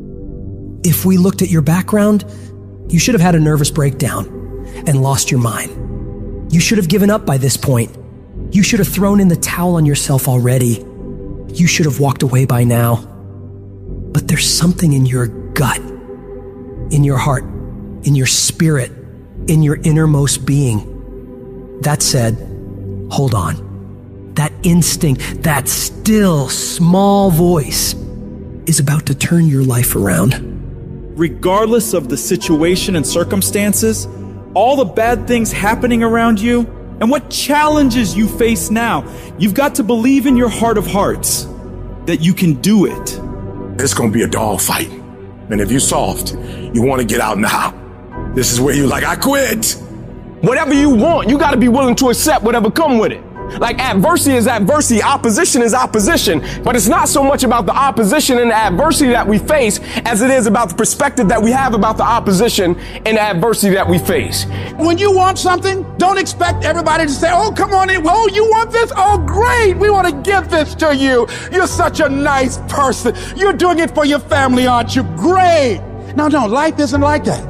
If we looked at your background, you should have had a nervous breakdown and lost your mind. You should have given up by this point. You should have thrown in the towel on yourself already. You should have walked away by now. But there's something in your gut, in your heart, in your spirit, in your innermost being that said, hold on. That instinct, that still small voice is about to turn your life around. Regardless of the situation and circumstances, all the bad things happening around you, and what challenges you face now, you've got to believe in your heart of hearts that you can do it. It's gonna be a dog fight. And if you're soft, you wanna get out now. This is where you're like, I quit. Whatever you want, you gotta be willing to accept whatever come with it. Like adversity is adversity, opposition is opposition, but it's not so much about the opposition and the adversity that we face as it is about the perspective that we have about the opposition and the adversity that we face. When you want something, don't expect everybody to say, oh, come on in. Oh, you want this? Oh, great. We want to give this to you. You're such a nice person. You're doing it for your family, aren't you? Great. No, no, life isn't like that.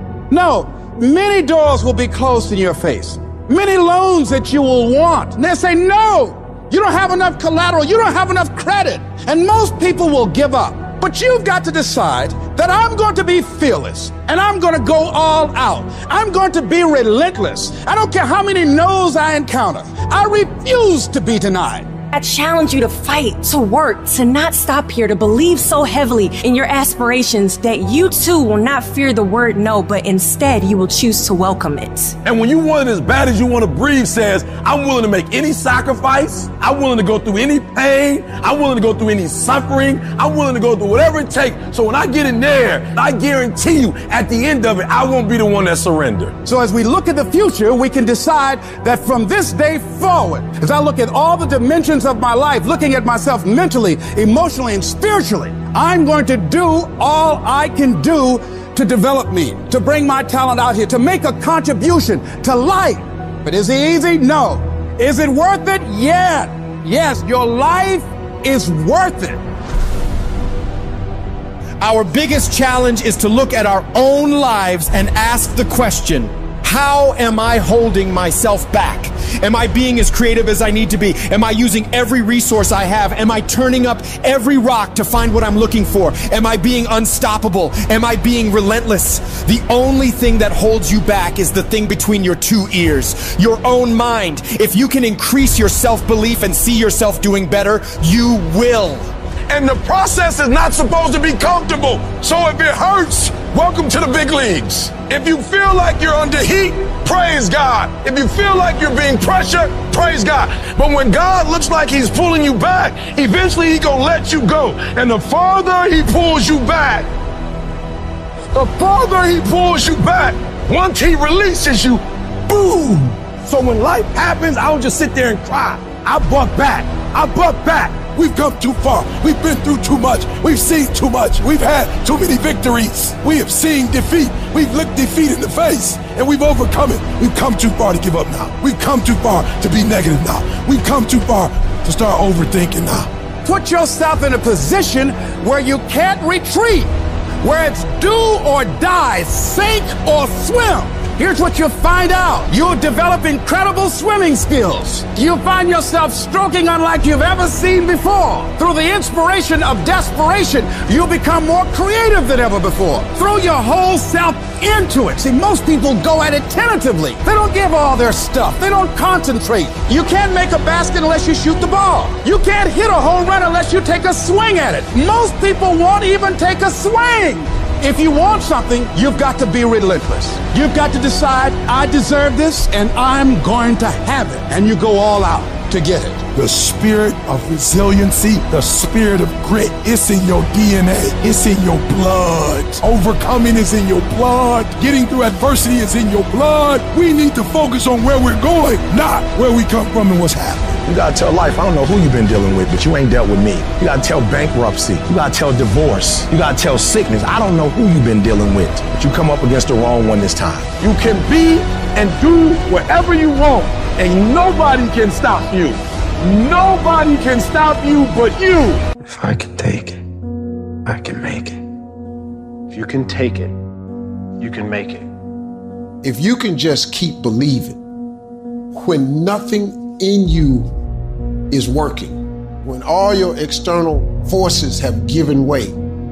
No, many doors will be closed in your face. Many loans that you will want. And they say, no, you don't have enough collateral. You don't have enough credit. And most people will give up. But you've got to decide that I'm going to be fearless and I'm going to go all out. I'm going to be relentless. I don't care how many no's I encounter. I refuse to be denied. I challenge you to fight, to work, to not stop here, to believe so heavily in your aspirations that you too will not fear the word no, but instead you will choose to welcome it. And when you want it as bad as you want to breathe says, I'm willing to make any sacrifice. I'm willing to go through any pain. I'm willing to go through any suffering. I'm willing to go through whatever it takes. So when I get in there, I guarantee you at the end of it, I won't be the one that surrendered. So as we look at the future, we can decide that from this day forward, as I look at all the dimensions of my life, looking at myself mentally, emotionally, and spiritually, I'm going to do all I can do to develop me, to bring my talent out here, to make a contribution to life. But is it easy? No. Is it worth it? Yeah. Yes, your life is worth it. Our biggest challenge is to look at our own lives and ask the question, How am I holding myself back? Am I being as creative as I need to be? Am I using every resource I have? Am I turning up every rock to find what I'm looking for? Am I being unstoppable? Am I being relentless? The only thing that holds you back is the thing between your two ears, your own mind. If you can increase your self-belief and see yourself doing better, you will. And the process is not supposed to be comfortable. So if it hurts, welcome to the big leagues. If you feel like you're under heat, praise God. If you feel like you're being pressured, praise God. But when God looks like he's pulling you back, eventually he's gonna let you go. And the farther he pulls you back, the farther he pulls you back, once he releases you, boom. So when life happens, I don't just sit there and cry. I buck back. I buck back. We've come too far. We've been through too much. We've seen too much. We've had too many victories. We have seen defeat. We've looked defeat in the face, and we've overcome it. We've come too far to give up now. We've come too far to be negative now. We've come too far to start overthinking now. Put yourself in a position where you can't retreat, where it's do or die, sink or swim. Here's what you'll find out. You'll develop incredible swimming skills. You'll find yourself stroking unlike you've ever seen before. Through the inspiration of desperation, you'll become more creative than ever before. Throw your whole self into it. See, most people go at it tentatively. They don't give all their stuff. They don't concentrate. You can't make a basket unless you shoot the ball. You can't hit a home run unless you take a swing at it. Most people won't even take a swing. If you want something, you've got to be relentless. You've got to decide, I deserve this and I'm going to have it. And you go all out to get it. The spirit of resiliency, the spirit of grit, it's in your D N A. It's in your blood. Overcoming is in your blood. Getting through adversity is in your blood. We need to focus on where we're going, not where we come from and what's happening. You gotta tell life, I don't know who you've been dealing with, but you ain't dealt with me. You gotta tell bankruptcy. You gotta tell divorce. You gotta tell sickness. I don't know who you've been dealing with, but you come up against the wrong one this time. You can be and do whatever you want, and nobody can stop you. Nobody can stop you but you. If I can take it, I can make it. If you can take it, you can make it. If you can just keep believing, when nothing in you is working, when all your external forces have given way,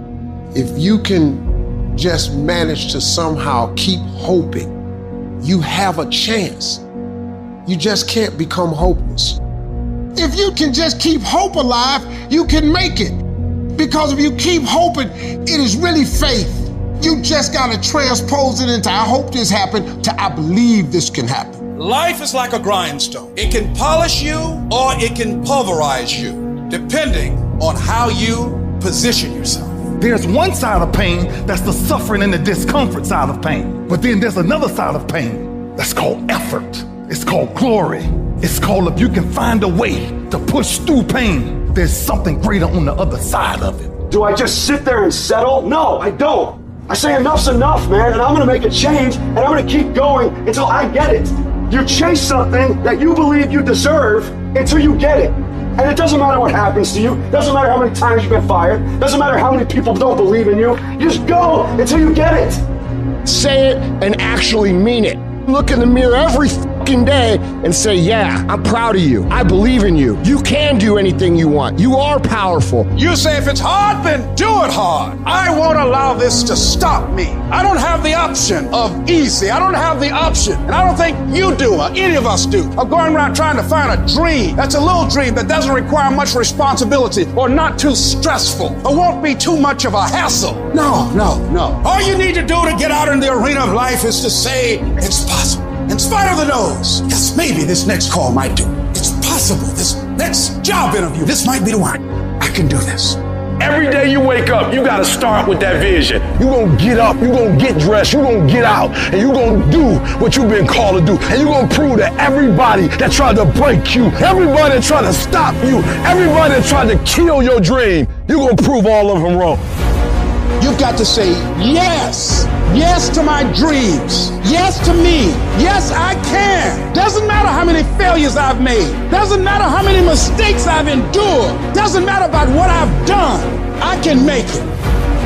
if you can just manage to somehow keep hoping, you have a chance. You just can't become hopeless. If you can just keep hope alive, you can make it. Because if you keep hoping, it is really faith. You just gotta transpose it into I hope this happened to I believe this can happen. Life is like a grindstone. It can polish you or it can pulverize you, depending on how you position yourself. There's one side of pain that's the suffering and the discomfort side of pain. But then there's another side of pain that's called effort. It's called glory. It's called if you can find a way to push through pain, there's something greater on the other side of it. Do I just sit there and settle? No, I don't. I say enough's enough, man, and I'm gonna make a change, and I'm gonna keep going until I get it. You chase something that you believe you deserve until you get it. And it doesn't matter what happens to you. Doesn't matter how many times you've been fired. Doesn't matter how many people don't believe in you. You just go until you get it. Say it and actually mean it. Look in the mirror every fucking day and say, yeah, I'm proud of you. I believe in you. You can do anything you want. You are powerful. You say if it's hard, then do it hard. I won't allow this to stop me. I don't have the option of easy. I don't have the option, and I don't think you do, or any of us do, of going around trying to find a dream that's a little dream that doesn't require much responsibility or not too stressful or won't be too much of a hassle. No, no, no. All you need to do to get out in the arena of life is to say, it's possible. In spite of the no's, yes, maybe this next call might do. It's possible. This next job interview, this might be the one. I can do this. Every day you wake up, you gotta start with that vision. You gonna get up, you gonna get dressed, you gonna get out, and you gonna do what you've been called to do. And you gonna prove to everybody that tried to break you, everybody that tried to stop you, everybody that tried to kill your dream, you gonna prove all of them wrong. You've got to say yes. Yes to my dreams. Yes to me. Yes, I can. Doesn't matter how many failures I've made. Doesn't matter how many mistakes I've endured. Doesn't matter about what I've done. I can make it.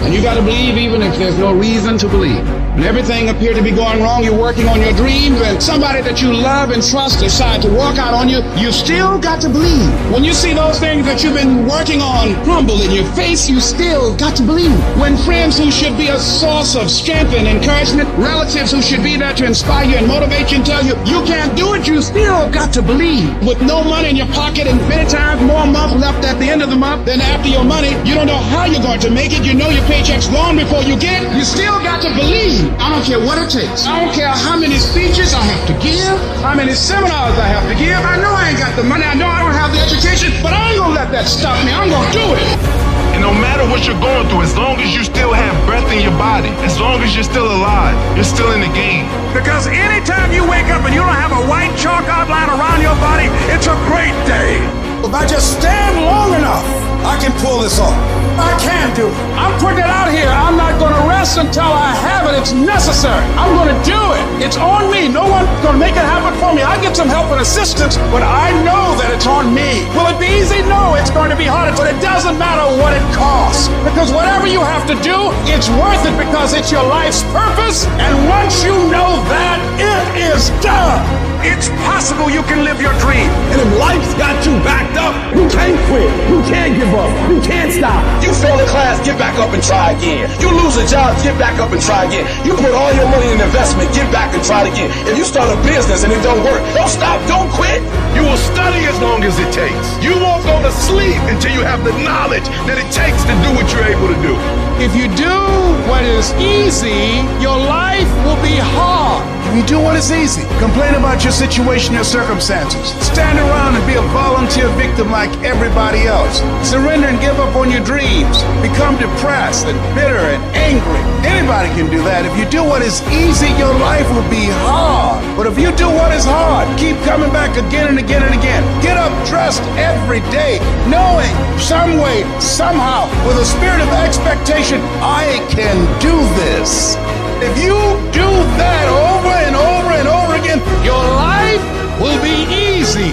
And you got to believe even if there's no reason to believe. When everything appears to be going wrong, you're working on your dreams, and somebody that you love and trust decide to walk out on you, you still got to believe. When you see those things that you've been working on crumble in your face, you still got to believe. When friends who should be a source of strength and encouragement, relatives who should be there to inspire you and motivate you and tell you you can't do it, you still got to believe. With no money in your pocket and many times more month left at the end of the month than after your money, you don't know how you're going to make it. You know your paycheck's gone before you get it. You still got to believe. I don't care what it takes. I don't care how many speeches I have to give, how many seminars I have to give. I know I ain't got the money. I know I don't have the education, but I ain't gonna let that stop me. I'm gonna do it. And no matter what you're going through, as long as you still have breath in your body, as long as you're still alive, you're still in the game. Because anytime you wake up and you don't have a white chalk outline around your body, it's a great day. If I just stand long enough, I can pull this off. I can do it. I'm putting it out here. I'm not going to rest until I have it. It's necessary. I'm going to do it. It's on me. No one's going to make it happen for me. I get some help and assistance, but I know that it's on me. Will it be easy? No, it's going to be hard, but it doesn't matter what it costs. Because whatever you have to do, it's worth it because it's your life's purpose. And once you know that, it is done. It's possible you can live your dream. And if life's got you backed up, you can't quit. You can't give up. You can't stop. You fail in class, get back up and try again. You lose a job, get back up and try again. You put all your money in investment, get back and try it again. If you start a business and it don't work, don't stop, don't quit. You will study as long as it takes. You won't go to sleep until you have the knowledge that it takes to do what you're able to do. If you do what is easy, your life will be hard. If you do what is easy, complain about your situation, your circumstances. Stand around and be a volunteer victim like everybody else. Surrender and give up on your dreams. Become depressed and bitter and angry. Anybody can do that. If you do what is easy, your life will be hard. But if you do what is hard, keep coming back again and again and again. Get up dressed every day, knowing some way, somehow, with a spirit of expectation, I can do this. If you do that over and over and over again, your life will be easy.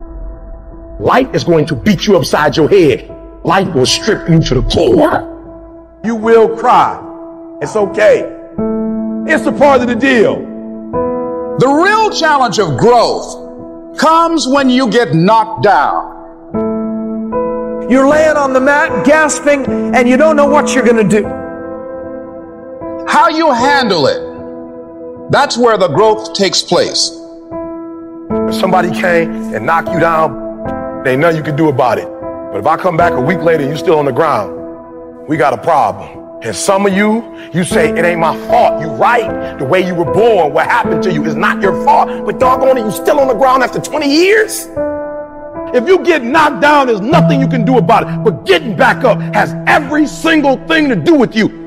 Life is going to beat you upside your head. Life will strip you to the core. You will cry. It's okay. It's a part of the deal. The real challenge of growth comes when you get knocked down. You're laying on the mat, gasping, and you don't know what you're going to do. How you handle it, that's where the growth takes place. If somebody came and knocked you down, there ain't nothing you can do about it. But if I come back a week later and you're still on the ground, we got a problem. And some of you, you say, it ain't my fault. You right. The way you were born, what happened to you is not your fault. But doggone it, you still on the ground after twenty years? If you get knocked down, there's nothing you can do about it. But getting back up has every single thing to do with you.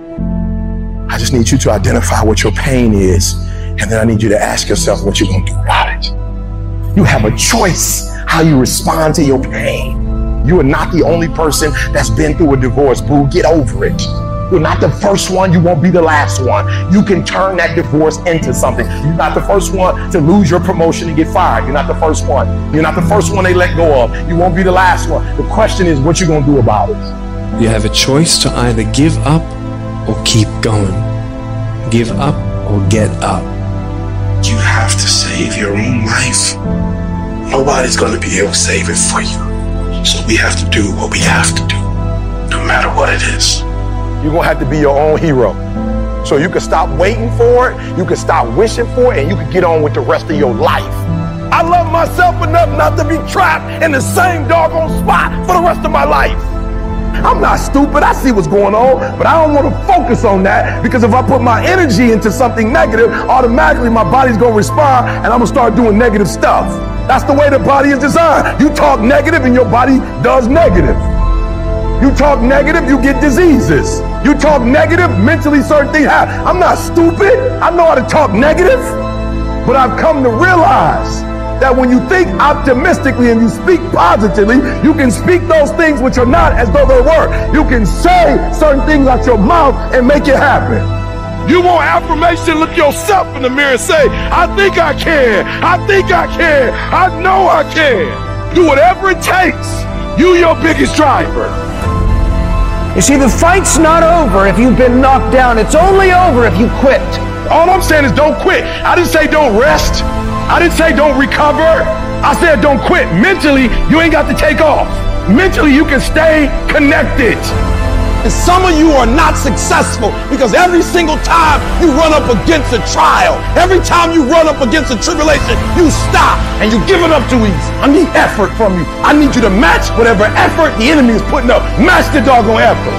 I just need you to identify what your pain is, and then I need you to ask yourself what you're going to do about it. You have a choice how you respond to your pain. You are not the only person that's been through a divorce, boo. Get over it. You're not the first one. You won't be the last one. You can turn that divorce into something. You're not the first one to lose your promotion and get fired. You're not the first one. You're not the first one they let go of. You won't be the last one. The question is what you're going to do about it. You have a choice to either give up or keep going. Give up or get up. You have to save your own life. Nobody's going to be able to save it for you. So we have to do what we have to do, no matter what it is. You're going to have to be your own hero. So you can stop waiting for it, you can stop wishing for it, and you can get on with the rest of your life. I love myself enough not to be trapped in the same doggone spot for the rest of my life. I'm not stupid, I see what's going on, but I don't want to focus on that, because if I put my energy into something negative, automatically my body's going to respond and I'm going to start doing negative stuff. That's the way the body is designed. You talk negative and your body does negative. You talk negative, you get diseases. You talk negative, mentally certain things happen. I'm not stupid, I know how to talk negative, but I've come to realize that when you think optimistically and you speak positively, you can speak those things which are not as though they were. You can say certain things out your mouth and make it happen. You want affirmation, look yourself in the mirror and say, I think I can, I think I can, I know I can. Do whatever it takes. You your biggest driver. You see, the fight's not over if you've been knocked down. It's only over if you quit. All I'm saying is don't quit. I didn't say don't rest. I didn't say don't recover. I said don't quit. Mentally, you ain't got to take off. Mentally, you can stay connected. And some of you are not successful because every single time you run up against a trial, every time you run up against a tribulation, you stop and you give it up too easy. I need effort from you. I need you to match whatever effort the enemy is putting up. Match the doggone effort.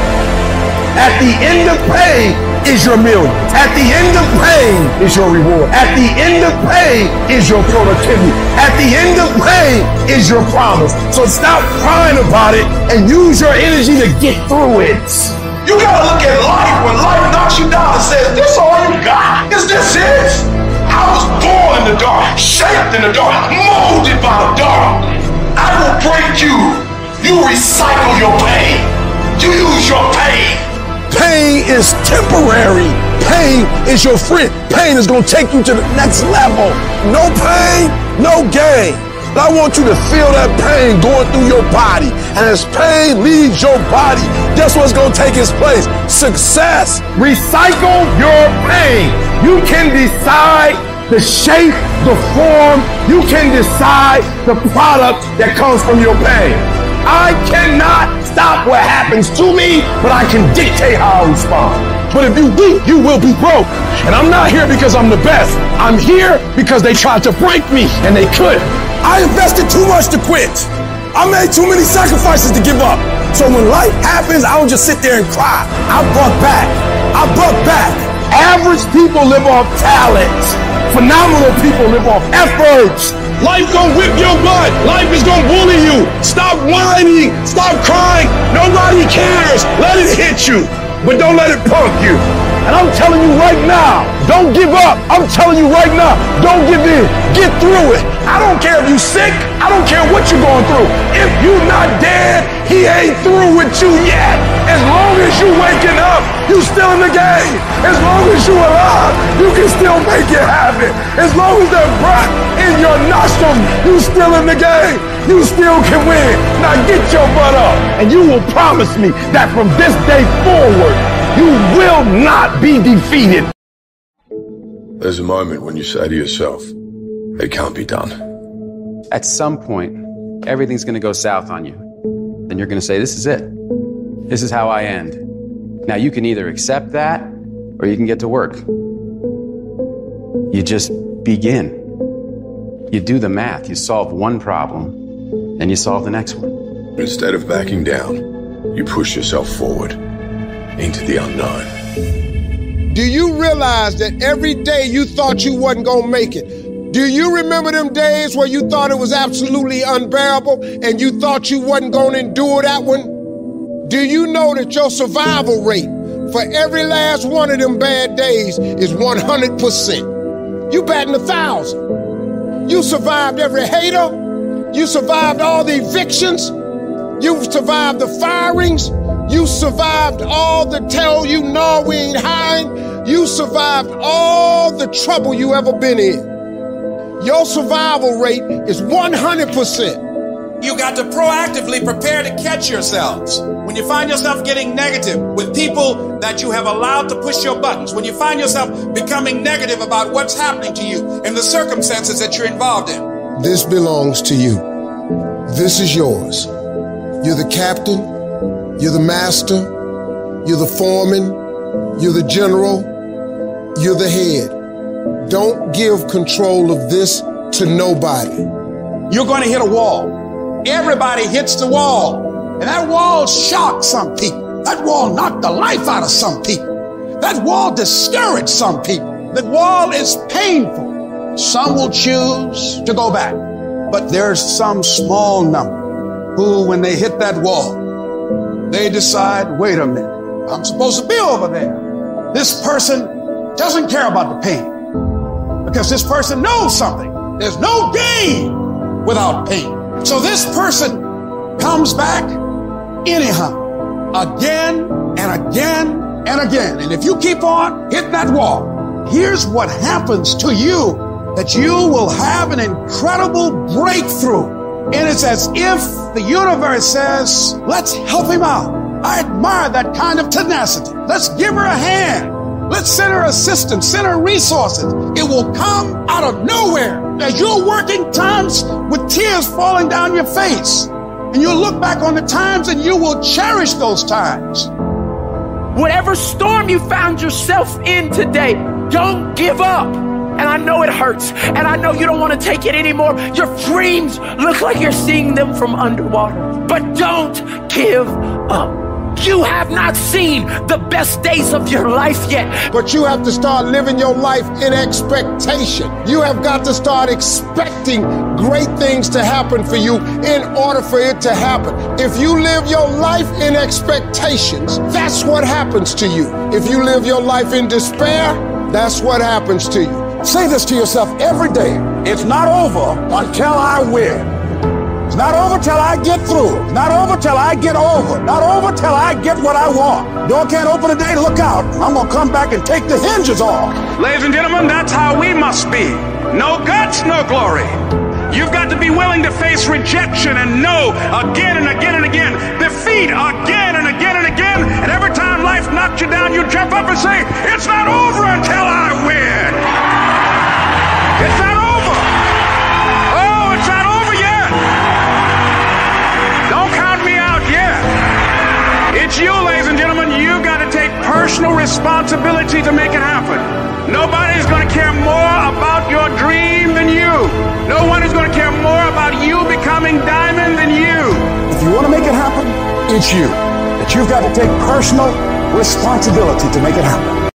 At the end of pain is your million. At the end of pain is your reward. At the end of pain is your productivity. At the end of pain is your promise. So stop crying about it and use your energy to get through it. You gotta look at life when life knocks you down and says, this all you got? Is this it? I was born in the dark, shaped in the dark, molded by the dark. I will break you. You recycle your pain. You use your pain. Pain is temporary. Pain is your friend. Pain is going to take you to the next level. No pain, no gain. But I want you to feel that pain going through your body. And as pain leaves your body, guess what's going to take its place? Success. Recycle your pain. You can decide the shape, the form. You can decide the product that comes from your pain. I cannot stop what happens to me, but I can dictate how I respond. But if you weak, you will be broke. And I'm not here because I'm the best. I'm here because they tried to break me, and they couldn't. I invested too much to quit. I made too many sacrifices to give up. So when life happens, I don't just sit there and cry. I buck back. I buck back. Average people live off talent. Phenomenal people live off efforts. Life gonna whip your butt. Life is gonna bully you. Stop whining. Stop crying. Nobody cares. Let it hit you, but don't let it punk you. And I'm telling you right now, don't give up. I'm telling you right now, don't give in. Get through it. I don't care if you're sick. I don't care what you're going through. If you're not dead, he ain't through with you yet. As long as you waking up, you still in the game. As long as you alive, you can still make it happen. As long as there's breath in your nostrils, you still in the game. You still can win. Now get your butt up, and you will promise me that from this day forward, you will not be defeated. There's a moment when you say to yourself, it can't be done. At some point, everything's going to go south on you. Then you're going to say, this is it. This is how I end. Now you can either accept that or you can get to work. You just begin. You do the math. You solve one problem, then you solve the next one. Instead of backing down, you push yourself forward into the unknown. Do you realize that every day you thought you wasn't gonna make it? Do you remember them days where you thought it was absolutely unbearable and you thought you wasn't gonna endure that one? Do you know that your survival rate for every last one of them bad days is one hundred percent? You batting a thousand. You survived every hater. You survived all the evictions. You survived the firings. You survived all the tell you no, we ain't hiring. You survived all the trouble you ever been in. Your survival rate is one hundred percent. You got to proactively prepare to catch yourselves. When you find yourself getting negative with people that you have allowed to push your buttons, when you find yourself becoming negative about what's happening to you and the circumstances that you're involved in. This belongs to you. This is yours. You're the captain. You're the master. You're the foreman. You're the general. You're the head. Don't give control of this to nobody. You're going to hit a wall. Everybody hits the wall. And that wall shocked some people. That wall knocked the life out of some people. That wall discouraged some people. That wall is painful. Some will choose to go back. But there's some small number who, when they hit that wall, they decide, wait a minute, I'm supposed to be over there. This person doesn't care about the pain because this person knows something. There's no gain without pain. So this person comes back anyhow, again and again and again. And if you keep on hitting that wall, here's what happens to you, that you will have an incredible breakthrough. And it's as if the universe says, let's help him out. I admire that kind of tenacity. Let's give her a hand. Let's send her assistance, send her resources. It will come out of nowhere as you're working times with tears falling down your face. And you'll look back on the times and you will cherish those times. Whatever storm you found yourself in today, don't give up. And I know it hurts, and I know you don't want to take it anymore. Your dreams look like you're seeing them from underwater. But don't give up. You have not seen the best days of your life yet. But you have to start living your life in expectation. You have got to start expecting great things to happen for you in order for it to happen. If you live your life in expectations, that's what happens to you. If you live your life in despair, that's what happens to you. Say this to yourself every day. It's not over until I win. It's not over till I get through. It's not over till I get over. Not over till I get what I want. Door can't open today, look out. I'm going to come back and take the hinges off. Ladies and gentlemen, that's how we must be. No guts, no glory. You've got to be willing to face rejection and no again and again and again. Defeat again and again and again. And every time life knocks you down, you jump up and say, it's not over until I win. It's not over. Oh, it's not over yet. Don't count me out yet. It's you, ladies and gentlemen. You've got to take personal responsibility to make it happen. Nobody's going to care more about your dream than you. No one is going to care more about you becoming diamond than you. If you want to make it happen, it's you. But you've got to take personal responsibility to make it happen.